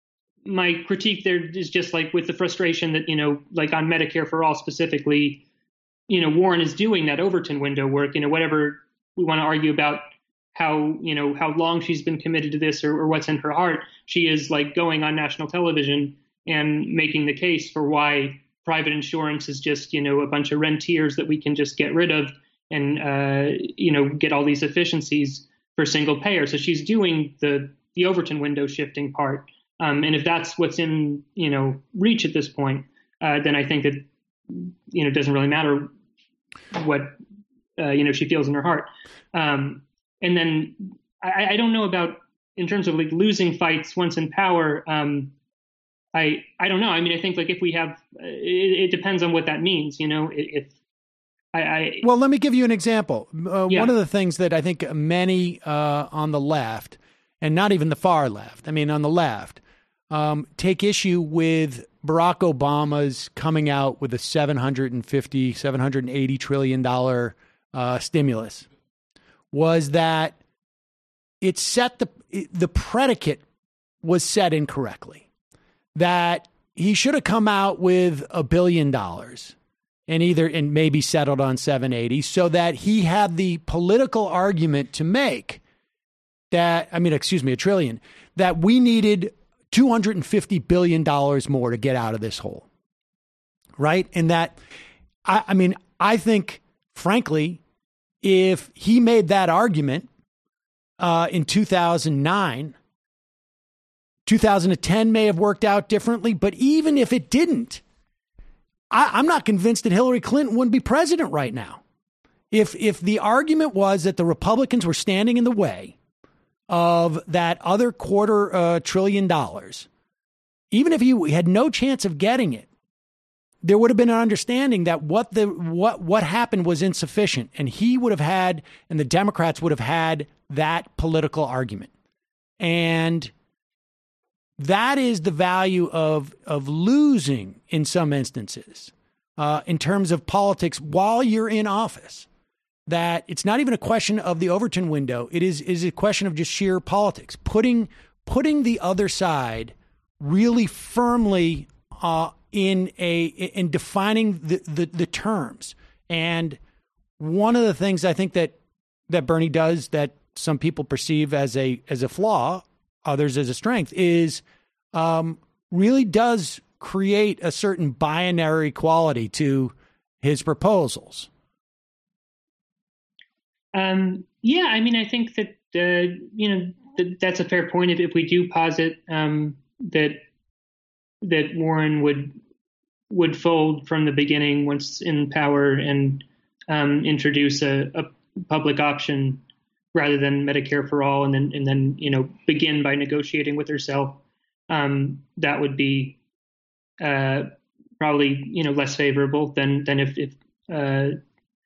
my critique there is just like with the frustration that, you know, like on Medicare for All specifically, you know, Warren is doing that Overton window work, you know, whatever we want to argue about how, you know, how long she's been committed to this or, or what's in her heart. She is like going on national television and making the case for why private insurance is just, you know, a bunch of rentiers that we can just get rid of and, uh, you know, get all these efficiencies for single payer. So she's doing the, the Overton window shifting part. Um, and if that's what's in, you know, reach at this point, uh, then I think that, you know, it doesn't really matter what, uh, you know, she feels in her heart. Um, And then I, I don't know about in terms of like losing fights once in power. Um, I I don't know. I mean, I think like if we have, it, it depends on what that means. You know, if I, I well, let me give you an example. Uh, yeah. One of the things that I think many uh, on the left, and not even the far left, I mean on the left, um, take issue with Barack Obama's coming out with a seven hundred fifty, seven hundred eighty trillion dollar uh, stimulus. Was that it set the the predicate was set incorrectly, that he should have come out with a billion dollars and either and maybe settled on seven eighty so that he had the political argument to make that, I mean, excuse me, a trillion, that we needed two hundred fifty billion dollars more to get out of this hole. Right. And that, I, I mean, I think, frankly, if he made that argument uh, in two thousand nine, two thousand ten may have worked out differently. But even if it didn't, I, I'm not convinced that Hillary Clinton wouldn't be president right now. If if the argument was that the Republicans were standing in the way of that other quarter uh, trillion dollars, even if he had no chance of getting it, there would have been an understanding that what the what what happened was insufficient, and he would have had, and the Democrats would have had that political argument. And that is the value of of losing in some instances uh, in terms of politics while you're in office. That it's not even a question of the Overton window. It is is a question of just sheer politics, putting putting the other side really firmly uh, in a in defining the, the the terms. And one of the things I think that that Bernie does that some people perceive as a as a flaw, others as a strength, is um, really does create a certain binary quality to his proposals. Um, yeah, I mean, I think that, uh, you know, th- that's a fair point. If, if we do posit um, that that Warren would would fold from the beginning once in power and um, introduce a, a public option rather than Medicare for all, and then and then you know begin by negotiating with herself, um, that would be uh, probably you know less favorable than than if, if uh,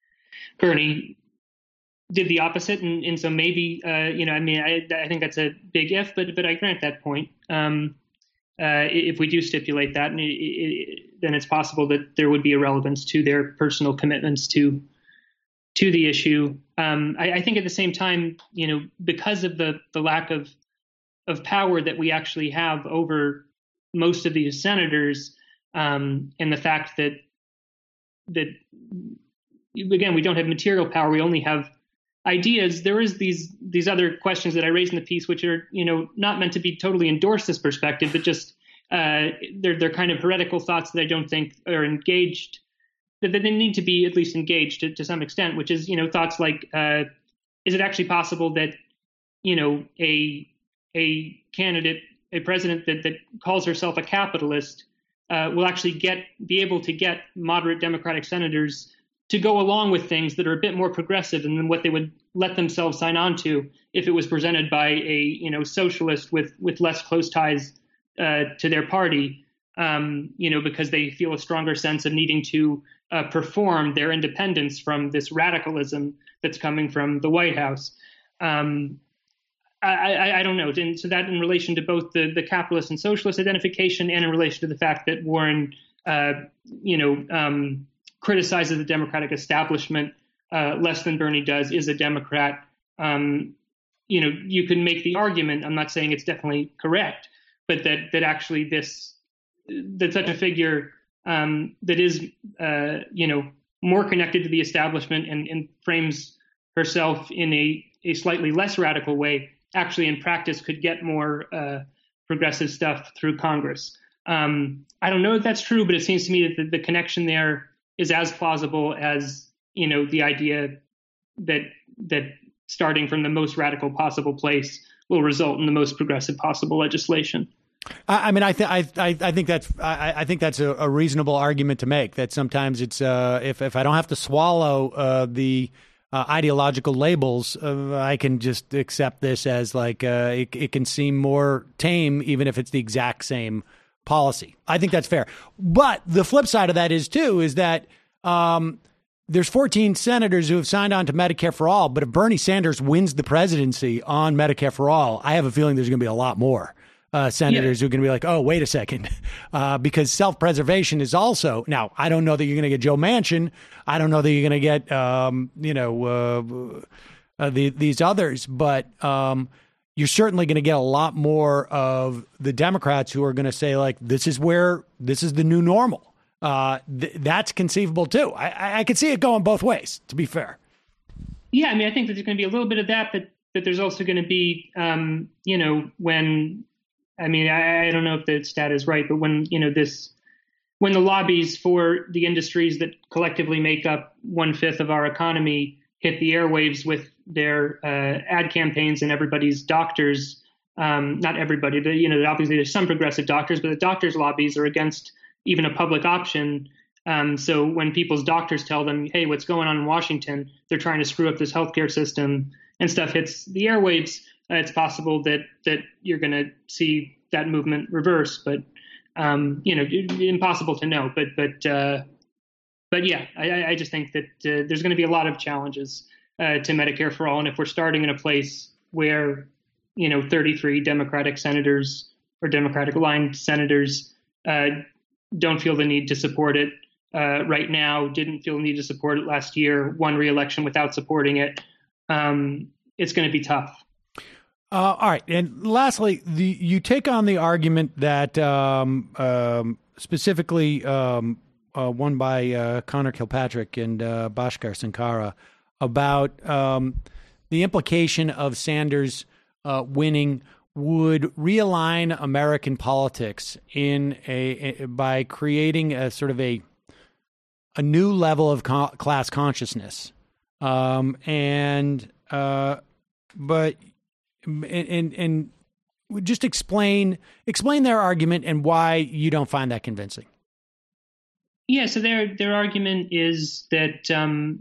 Bernie did the opposite. And, and so maybe uh, you know I mean I, I think that's a big if, but but I grant that point. Um, uh, if we do stipulate that, and it, it, then it's possible that there would be a relevance to their personal commitments to. to the issue. Um, I, I think at the same time, you know, because of the, the lack of of power that we actually have over most of these senators, um, and the fact that that again we don't have material power, we only have ideas. There is these these other questions that I raised in the piece, which are you know not meant to be totally endorse this perspective, but just uh, they're they're kind of heretical thoughts that I don't think are engaged. That they need to be at least engaged to, to some extent, which is, you know, thoughts like, uh, is it actually possible that, you know, a a candidate, a president that, that calls herself a capitalist uh, will actually get be able to get moderate Democratic senators to go along with things that are a bit more progressive than what they would let themselves sign on to if it was presented by a, you know, socialist with with less close ties uh, to their party, um, you know, because they feel a stronger sense of needing to Uh, perform their independence from this radicalism that's coming from the White House. Um, I, I, I don't know. And so that in relation to both the, the capitalist and socialist identification and in relation to the fact that Warren, uh, you know, um, criticizes the Democratic establishment uh, less than Bernie does, is a Democrat. Um, you know, you can make the argument, I'm not saying it's definitely correct, but that, that actually this, that such a figure Um, that is, uh, you know, more connected to the establishment and, and frames herself in a, a slightly less radical way, actually in practice could get more uh, progressive stuff through Congress. Um, I don't know if that's true, but it seems to me that the, the connection there is as plausible as, you know, the idea that that starting from the most radical possible place will result in the most progressive possible legislation. I mean, I think I I think that's I, I think that's a, a reasonable argument to make. That sometimes it's uh, if if I don't have to swallow uh, the uh, ideological labels, uh, I can just accept this as like uh, it, it can seem more tame, even if it's the exact same policy. I think that's fair. But the flip side of that is too is that um, there's fourteen senators who have signed on to Medicare for all. But if Bernie Sanders wins the presidency on Medicare for all, I have a feeling there's going to be a lot more. Uh, senators yeah. who are going to be like, oh, wait a second, uh, because self-preservation is also now. I don't know that you're going to get Joe Manchin. I don't know that you're going to get, um, you know, uh, uh, the, these others, but um, you're certainly going to get a lot more of the Democrats who are going to say like, this is where this is the new normal. Uh, th- that's conceivable too. I, I, I could see it going both ways. To be fair, yeah, I mean, I think that there's going to be a little bit of that, but but there's also going to be, um, you know, when. I mean, I, I don't know if the stat is right, but when, you know, this, when the lobbies for the industries that collectively make up one fifth of our economy hit the airwaves with their uh, ad campaigns and everybody's doctors, um, not everybody, but, you know, obviously there's some progressive doctors, but the doctors' lobbies are against even a public option. Um, so when people's doctors tell them, hey, what's going on in Washington, they're trying to screw up this healthcare system and stuff hits the airwaves. Uh, it's possible that that you're going to see that movement reverse, but um, you know, impossible to know. But but uh, but yeah, I, I just think that uh, there's going to be a lot of challenges uh, to Medicare for all, and if we're starting in a place where you know thirty-three Democratic senators or Democratic-aligned senators uh, don't feel the need to support it uh, right now, didn't feel the need to support it last year, won re-election without supporting it. Um, it's going to be tough. Uh, all right. And lastly, the, you take on the argument that um, um, specifically um, uh, one by uh, Connor Kilpatrick and uh, Bhaskar Sankara about um, the implication of Sanders uh, winning would realign American politics in a, a by creating a sort of a a new level of co- class consciousness, um, and uh, but. And, and and just explain explain their argument and why you don't find that convincing. Yeah, so their their argument is that um,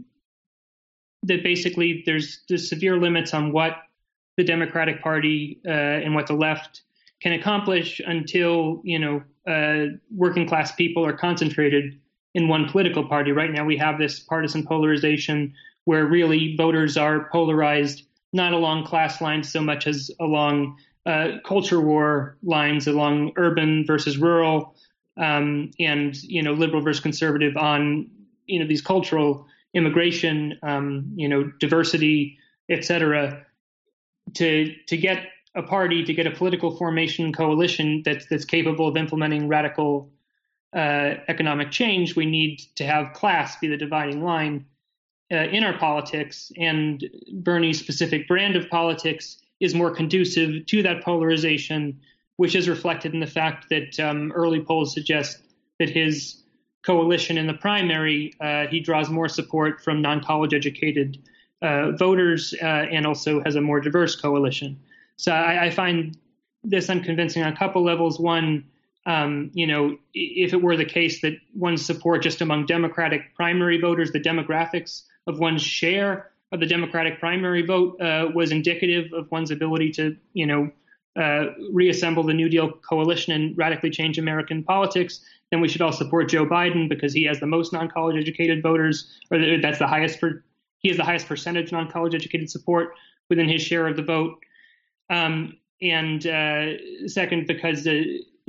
that basically there's there's severe limits on what the Democratic Party uh, and what the left can accomplish until you know uh, working class people are concentrated in one political party. Right now, we have this partisan polarization where really voters are polarized not along class lines so much as along uh, culture war lines, along urban versus rural, um, and you know liberal versus conservative on you know these cultural immigration, um, you know diversity, et cetera. To to get a party, to get a political formation coalition that's that's capable of implementing radical uh, economic change, we need to have class be the dividing line Uh, in our politics, and Bernie's specific brand of politics is more conducive to that polarization, which is reflected in the fact that um, early polls suggest that his coalition in the primary, uh, he draws more support from non-college educated uh, voters uh, and also has a more diverse coalition. So I, I find this unconvincing on a couple levels. One, um, you know, if it were the case that one's support just among Democratic primary voters, the demographics of one's share of the Democratic primary vote uh, was indicative of one's ability to, you know, uh, reassemble the New Deal coalition and radically change American politics, then we should all support Joe Biden because he has the most non-college educated voters, or that's the highest for he has the highest percentage non-college educated support within his share of the vote. Um, and uh, second, because uh,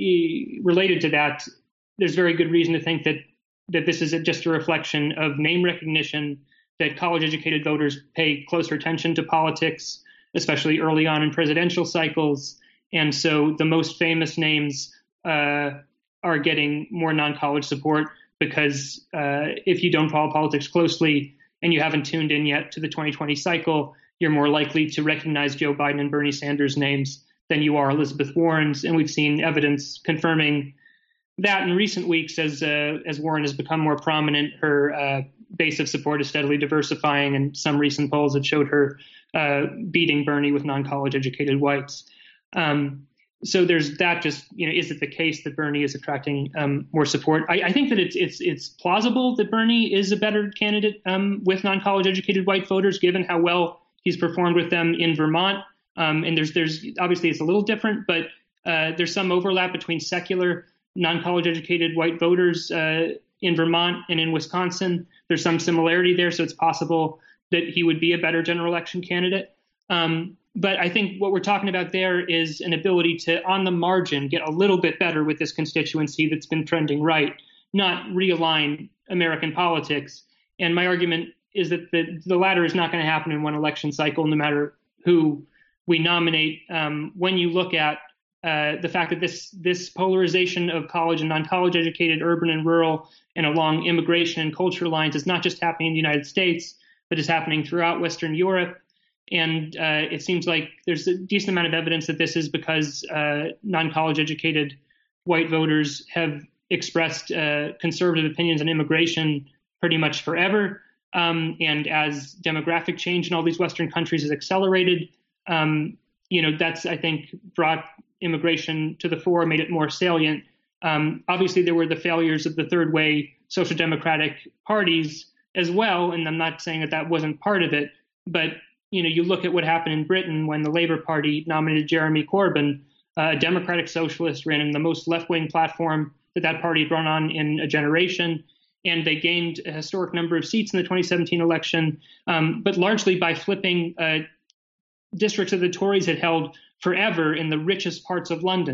he, related to that, there's very good reason to think that that this is just a reflection of name recognition, that college-educated voters pay closer attention to politics, especially early on in presidential cycles. And so the most famous names uh, are getting more non-college support because uh, if you don't follow politics closely and you haven't tuned in yet to the twenty twenty cycle, you're more likely to recognize Joe Biden and Bernie Sanders names than you are Elizabeth Warren's. And we've seen evidence confirming that in recent weeks as uh, as Warren has become more prominent. Her uh, base of support is steadily diversifying, and some recent polls have showed her uh, beating Bernie with non-college educated whites. Um, so there's that. Just you know, is it the case that Bernie is attracting um, more support? I, I think that it's it's it's plausible that Bernie is a better candidate um, with non-college educated white voters, given how well he's performed with them in Vermont. Um, and there's there's obviously it's a little different, but uh, there's some overlap between secular non-college educated white voters uh, in Vermont and in Wisconsin. There's some similarity there, so it's possible that he would be a better general election candidate. Um, but I think what we're talking about there is an ability to, on the margin, get a little bit better with this constituency that's been trending right, not realign American politics. And my argument is that the, the latter is not going to happen in one election cycle, no matter who we nominate. Um, when you look at Uh, the fact that this this polarization of college and non-college educated, urban and rural, and along immigration and culture lines is not just happening in the United States, but is happening throughout Western Europe. And uh, it seems like there's a decent amount of evidence that this is because uh, non-college educated white voters have expressed uh, conservative opinions on immigration pretty much forever. Um, and as demographic change in all these Western countries has accelerated, um, you know, that's, I think, brought immigration to the fore, made it more salient. Um, obviously, there were the failures of the third way social democratic parties as well, and I'm not saying that that wasn't part of it. But you know, you look at what happened in Britain when the Labour Party nominated Jeremy Corbyn, uh, a democratic socialist, ran in the most left-wing platform that that party had run on in a generation, and they gained a historic number of seats in the twenty seventeen election, um, but largely by flipping uh, districts that the Tories had held forever in the richest parts of London.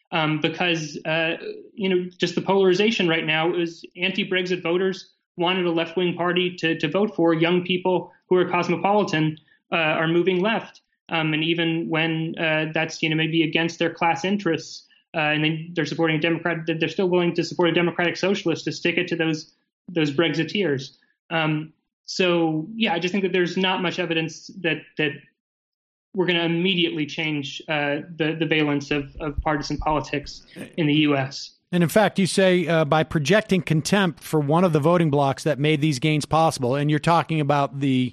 um, because, uh, you know, just the polarization right now is anti-Brexit voters wanted a left-wing party to, to vote for. Young people who are cosmopolitan uh, are moving left. Um, and even when uh, that's, you know, maybe against their class interests, uh, and then they're supporting a Democrat, they're still willing to support a democratic socialist to stick it to those those Brexiteers. Um, so, yeah, I just think that there's not much evidence that that we're going to immediately change uh, the, the valence of, of partisan politics in the U S. And in fact, you say uh, by projecting contempt for one of the voting blocks that made these gains possible, and you're talking about the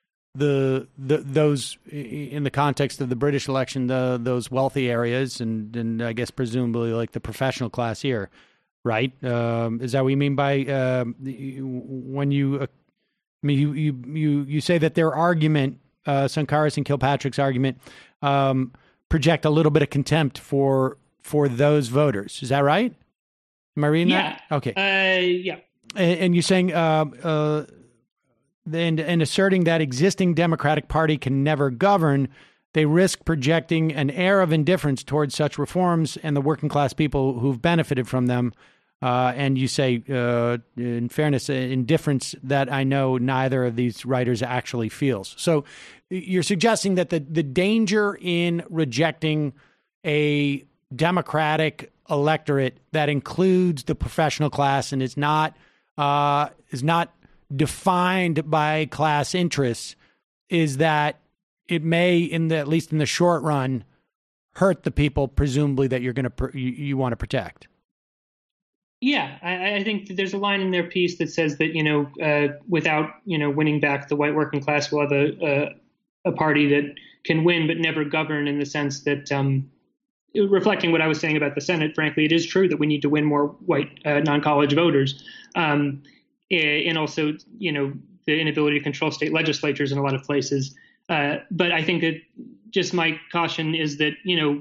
the the those in the context of the British election, the those wealthy areas, and and I guess presumably like the professional class here, right? Um, is that what you mean by uh, when you? Uh, I mean, you you you you say that their argument, uh, Sankaris and Kilpatrick's argument, um, project a little bit of contempt for for those voters. Is that right? Am I reading yeah. that? Okay. Uh, yeah. And, and you're saying, uh, uh, and, and asserting that existing Democratic Party can never govern, they risk projecting an air of indifference towards such reforms and the working class people who've benefited from them. Uh, and you say, uh, in fairness, indifference that I know neither of these writers actually feels. So you're suggesting that the, the danger in rejecting a Democratic electorate that includes the professional class and is not uh, is not defined by class interests is that it may, in the at least in the short run, hurt the people presumably that you're going to you, you want to protect. Yeah, I, I think that there's a line in their piece that says that, you know, uh, without, you know, winning back the white working class, we'll have a, a, a party that can win but never govern, in the sense that, um, reflecting what I was saying about the Senate, frankly, it is true that we need to win more white uh, non-college voters. Um, and also, you know, the inability to control state legislatures in a lot of places. Uh, but I think that just my caution is that, you know,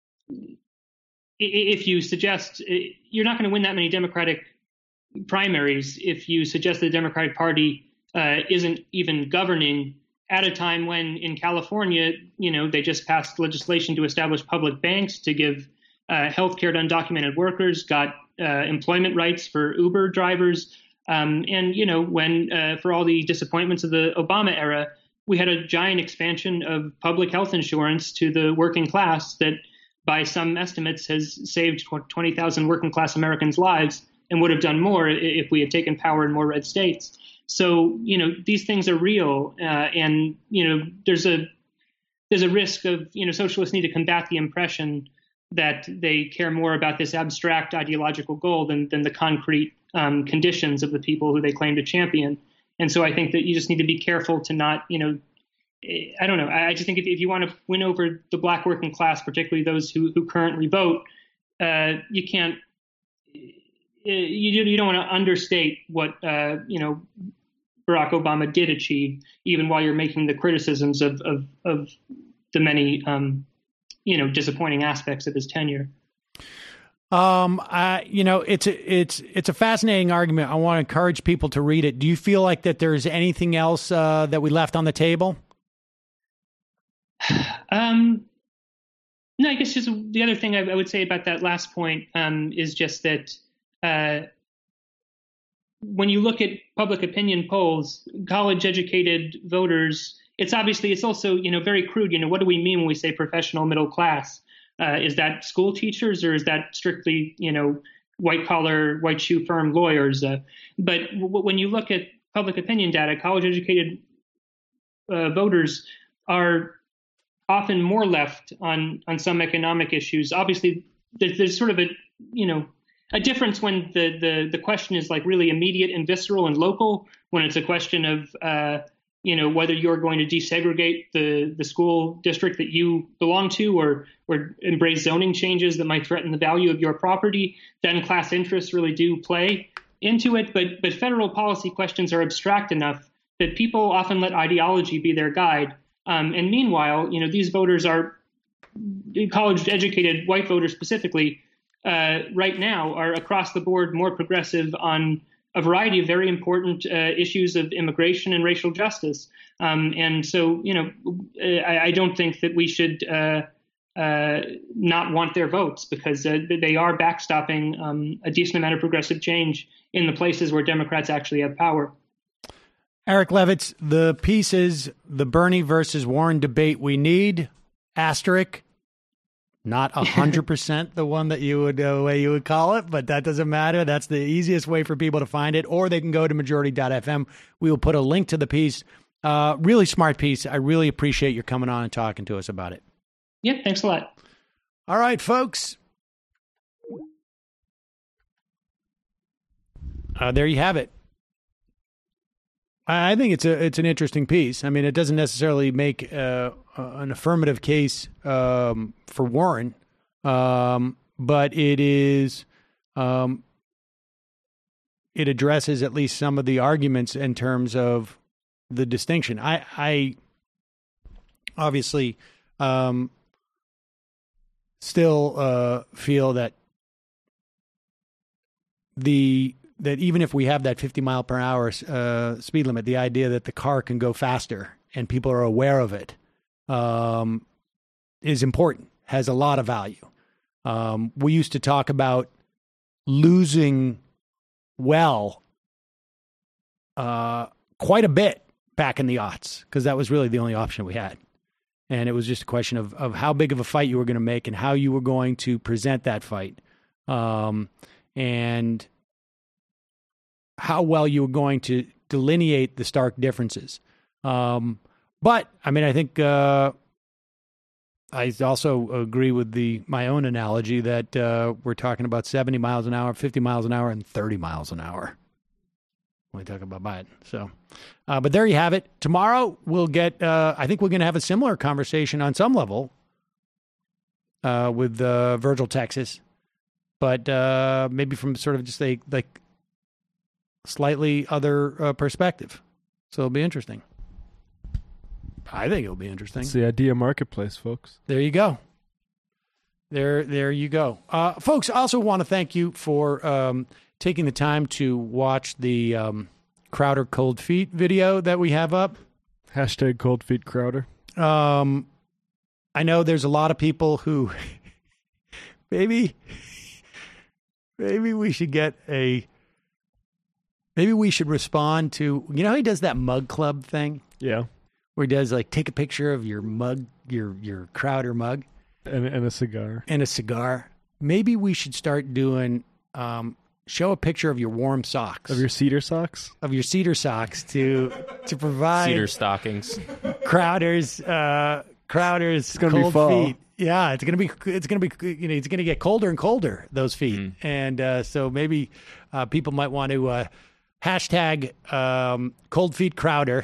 if you suggest you're not going to win that many Democratic primaries if you suggest the Democratic Party uh, isn't even governing at a time when in California, you know, they just passed legislation to establish public banks to give uh, health care to undocumented workers, got uh, employment rights for Uber drivers. Um, and, you know, when uh, for all the disappointments of the Obama era, we had a giant expansion of public health insurance to the working class that by some estimates has saved twenty thousand working class Americans' lives and would have done more if we had taken power in more red states. So, you know, these things are real. Uh, and, you know, there's a there's a risk of, you know, socialists need to combat the impression that they care more about this abstract ideological goal than, than the concrete um, conditions of the people who they claim to champion. And so I think that you just need to be careful to not, you know, I don't know. I just think if, if you want to win over the black working class, particularly those who, who currently vote, uh, you can't, you, you don't want to understate what, uh, you know, Barack Obama did achieve, even while you're making the criticisms of, of, of the many, um, you know, disappointing aspects of his tenure. Um, I, you know, it's a, it's it's a fascinating argument. I want to encourage people to read it. Do you feel like that there's anything else uh, that we left on the table? Um, no, I guess just the other thing I, I would say about that last point um, is just that uh, when you look at public opinion polls, college-educated voters, it's obviously, it's also, you know, very crude. You know, what do we mean when we say professional middle class? Uh, is that school teachers, or is that strictly, you know, white-collar, white-shoe firm lawyers? Uh, but w- when you look at public opinion data, college-educated uh, voters are often more left on, on some economic issues. Obviously, there's, there's sort of a, you know, a difference when the, the, the question is like really immediate and visceral and local, when it's a question of, uh, you know, whether you're going to desegregate the, the school district that you belong to, or, or embrace zoning changes that might threaten the value of your property, then class interests really do play into it. But, but federal policy questions are abstract enough that people often let ideology be their guide. Um, and meanwhile, you know, these voters are college-educated white voters specifically uh, right now are across the board more progressive on a variety of very important uh, issues of immigration and racial justice. Um, and so, you know, I, I don't think that we should uh, uh, not want their votes because uh, they are backstopping um, a decent amount of progressive change in the places where Democrats actually have power. Eric Levitz, the piece is the Bernie versus Warren debate we need, asterisk, not one hundred percent the one that you would, uh, way you would call it, but that doesn't matter. That's the easiest way for people to find it, or they can go to majority dot f m. We will put a link to the piece. Uh, really smart piece. I really appreciate your coming on and talking to us about it. Yep, thanks a lot. All right, folks. Uh, there you have it. I think it's a it's an interesting piece. I mean, it doesn't necessarily make uh, an affirmative case um, for Warren, um, but it is um, it addresses at least some of the arguments in terms of the distinction. I, I obviously um, still uh, feel that the that even if we have that fifty mile per hour uh, speed limit, the idea that the car can go faster and people are aware of it um, is important, has a lot of value. Um, we used to talk about losing well uh, quite a bit back in the aughts, because that was really the only option we had. And it was just a question of, of how big of a fight you were going to make and how you were going to present that fight. Um, and how well you were going to delineate the stark differences. Um, but, I mean, I think uh, I also agree with the my own analogy that uh, we're talking about seventy miles an hour, fifty miles an hour, and thirty miles an hour when we talk about Biden. So, uh, but there you have it. Tomorrow we'll get, uh, I think we're going to have a similar conversation on some level uh, with uh, Virgil, Texas, but uh, maybe from sort of just a, like, slightly other uh, perspective. So it'll be interesting. I think it'll be interesting. It's the idea marketplace, folks. There you go. There, there you go. Uh, folks, I also want to thank you for um, taking the time to watch the um, Crowder Cold Feet video that we have up. Hashtag Cold Feet Crowder. Um, I know there's a lot of people who maybe, maybe we should get a, maybe we should respond to, you know, he does that mug club thing. Yeah. Where he does like take a picture of your mug, your, your Crowder mug. And, and a cigar. And a cigar. Maybe we should start doing, um, show a picture of your warm socks. Of your cedar socks? Of your cedar socks to to provide. Cedar stockings. Crowder's, uh, Crowder's it's gonna cold be fall. feet. Yeah, it's gonna be it's gonna be you know it's gonna get colder and colder, those feet, mm. and uh, so maybe uh, people might want to uh, hashtag um, cold feet Crowder.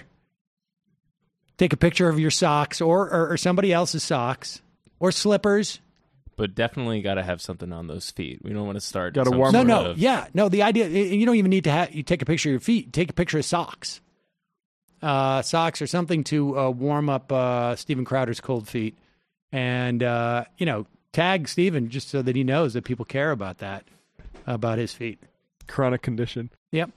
Take a picture of your socks or, or or somebody else's socks or slippers. But definitely got to have something on those feet. We don't want to start. Got to warm. No, no, of... yeah, no. The idea you don't even need to have you take a picture of your feet. Take a picture of socks, uh, socks or something to uh, warm up uh, Steven Crowder's cold feet, and uh, you know tag Steven just so that he knows that people care about that, about his feet. Chronic condition. Yep.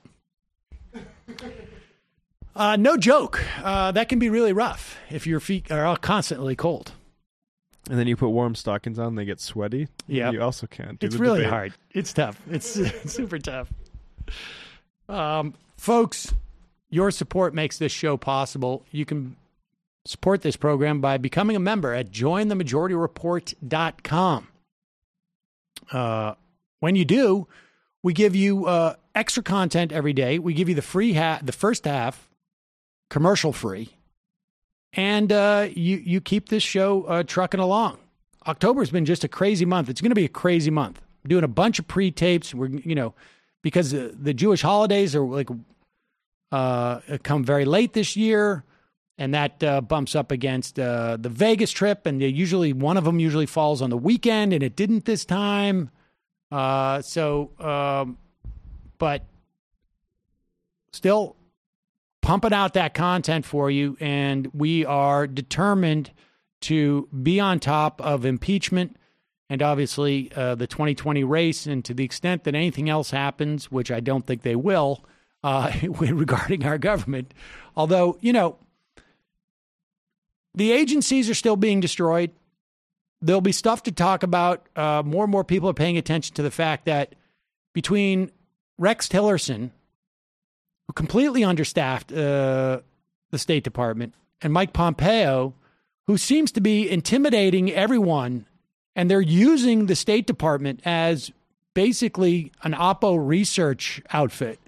Uh, no joke. Uh, that can be really rough if your feet are all constantly cold. And then you put warm stockings on, they get sweaty. Yeah. You also can't do It's the really debate. hard. It's tough. It's, it's super tough. Um, folks, your support makes this show possible. You can support this program by becoming a member at join the majority report dot com. Uh, when you do, we give you uh, extra content every day. We give you the free ha- the first half, commercial free, and uh, you you keep this show uh, trucking along. October's been just a crazy month. It's going to be a crazy month. We're doing a bunch of pre-tapes. We're you know because the, the Jewish holidays are like uh, come very late this year, and that uh, bumps up against uh, the Vegas trip. And they usually one of them usually falls on the weekend, and it didn't this time. Uh, so, um, but still pumping out that content for you. And we are determined to be on top of impeachment and obviously, uh, the twenty twenty race. And to the extent that anything else happens, which I don't think they will, uh, regarding our government, although, you know, the agencies are still being destroyed. there'll be stuff to talk about. Uh, more and more people are paying attention to the fact that between Rex Tillerson, who completely understaffed uh, the State Department, and Mike Pompeo, who seems to be intimidating everyone, and they're using the State Department as basically an Oppo research outfit.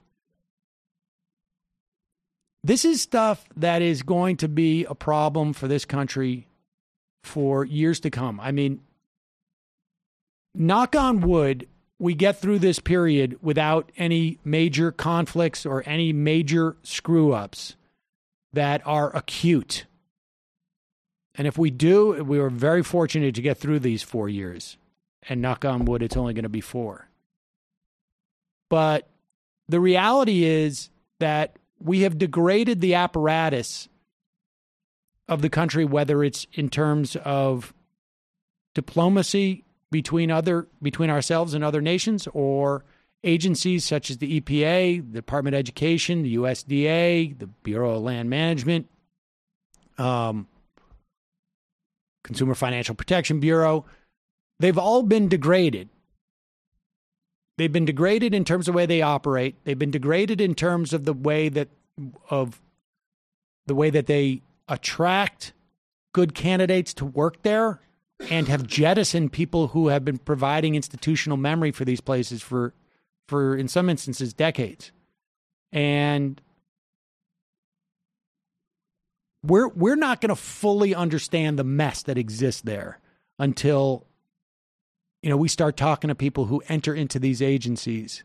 This is stuff that is going to be a problem for this country for years to come. I mean, knock on wood, we get through this period without any major conflicts or any major screw-ups that are acute. And if we do, we are very fortunate to get through these four years. And knock on wood, it's only going to be four. But the reality is that we have degraded the apparatus of the country, whether it's in terms of diplomacy between other between ourselves and other nations, or agencies such as the E P A, the Department of Education, the U S D A, the Bureau of Land Management, um, Consumer Financial Protection Bureau. They've all been degraded. They've been degraded in terms of the way they operate. They've been degraded in terms of the way that of the way that they attract good candidates to work there, and have jettisoned people who have been providing institutional memory for these places for, for in some instances, decades. And we're we're not going to fully understand the mess that exists there until, you know, we start talking to people who enter into these agencies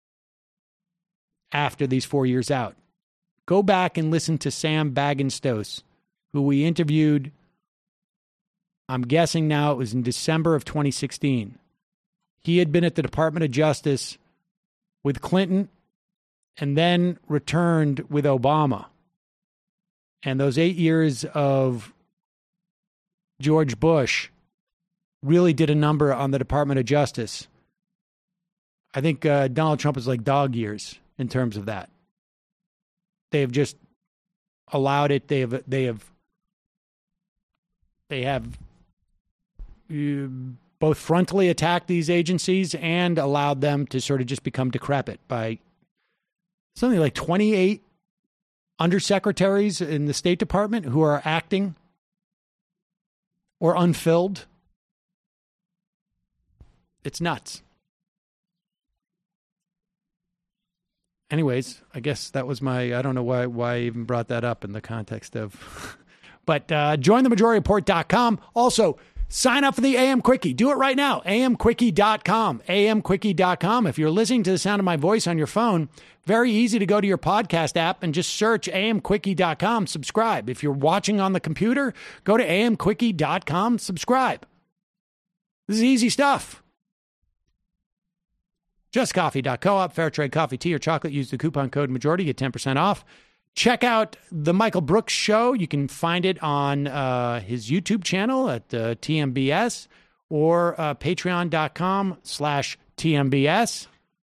after these four years out. Go back and listen to Sam Bagenstos, who we interviewed, I'm guessing now it was in December of twenty sixteen. He had been at the Department of Justice with Clinton and then returned with Obama. And those eight years of George Bush really did a number on the Department of Justice. I think uh, Donald Trump is like dog years in terms of that. They have just allowed it. They have, they have, they have uh, both frontally attacked these agencies and allowed them to sort of just become decrepit by something like twenty-eight undersecretaries in the State Department who are acting or unfilled. It's nuts. Anyways, I guess that was my, I don't know why why I even brought that up in the context of, but uh, join the majority report dot com. Also, sign up for the A M Quickie. Do it right now, A M Quickie dot com, A M Quickie dot com. If you're listening to the sound of my voice on your phone, very easy to go to your podcast app and just search A M Quickie dot com, subscribe. If you're watching on the computer, go to A M Quickie dot com, subscribe. This is easy stuff. just coffee dot coop, fair trade coffee, tea, or chocolate. Use the coupon code majority, get ten percent off. Check out the Michael Brooks Show. You can find it on uh, his YouTube channel at uh, T M B S or uh, patreon dot com slash T M B S.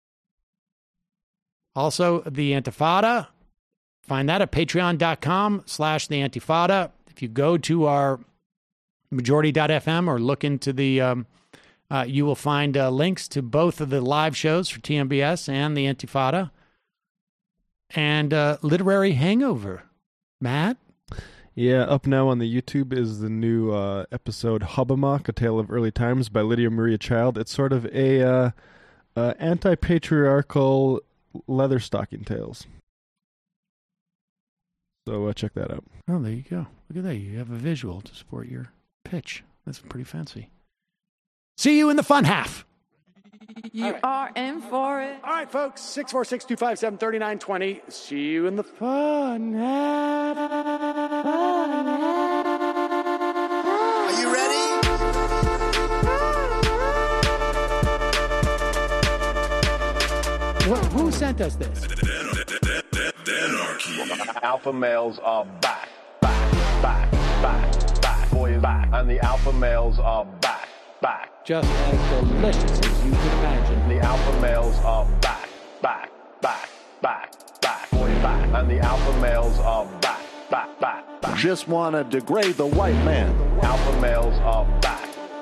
Also, The Antifada. Find that at patreon dot com slash The Antifada. If you go to our majority dot f m or look into the... Um, Uh, you will find uh, links to both of the live shows for T M B S and the Antifada. And uh, Literary Hangover. Matt? Yeah, up now on the YouTube is the new uh, episode Hobbamock, A Tale of Early Times by Lydia Maria Child. It's sort of a uh, uh, anti-patriarchal leather stocking tales. So uh, check that out. Oh, there you go. Look at that. You have a visual to support your pitch. That's pretty fancy. See you in the fun half. You right. are in for it. All right, folks. six four six, two five seven, three nine two zero. See you in the fun half. Fun half. Are you ready? What, who sent us this? Anarchy. Alpha males are back, back, back, back, back. Boys back. And the alpha males are back, back. Just as delicious as you can imagine. The alpha males are back, back, back, back, back, boys back. And the alpha males are back, back, back, back. Just want to degrade the white man. Alpha males are back,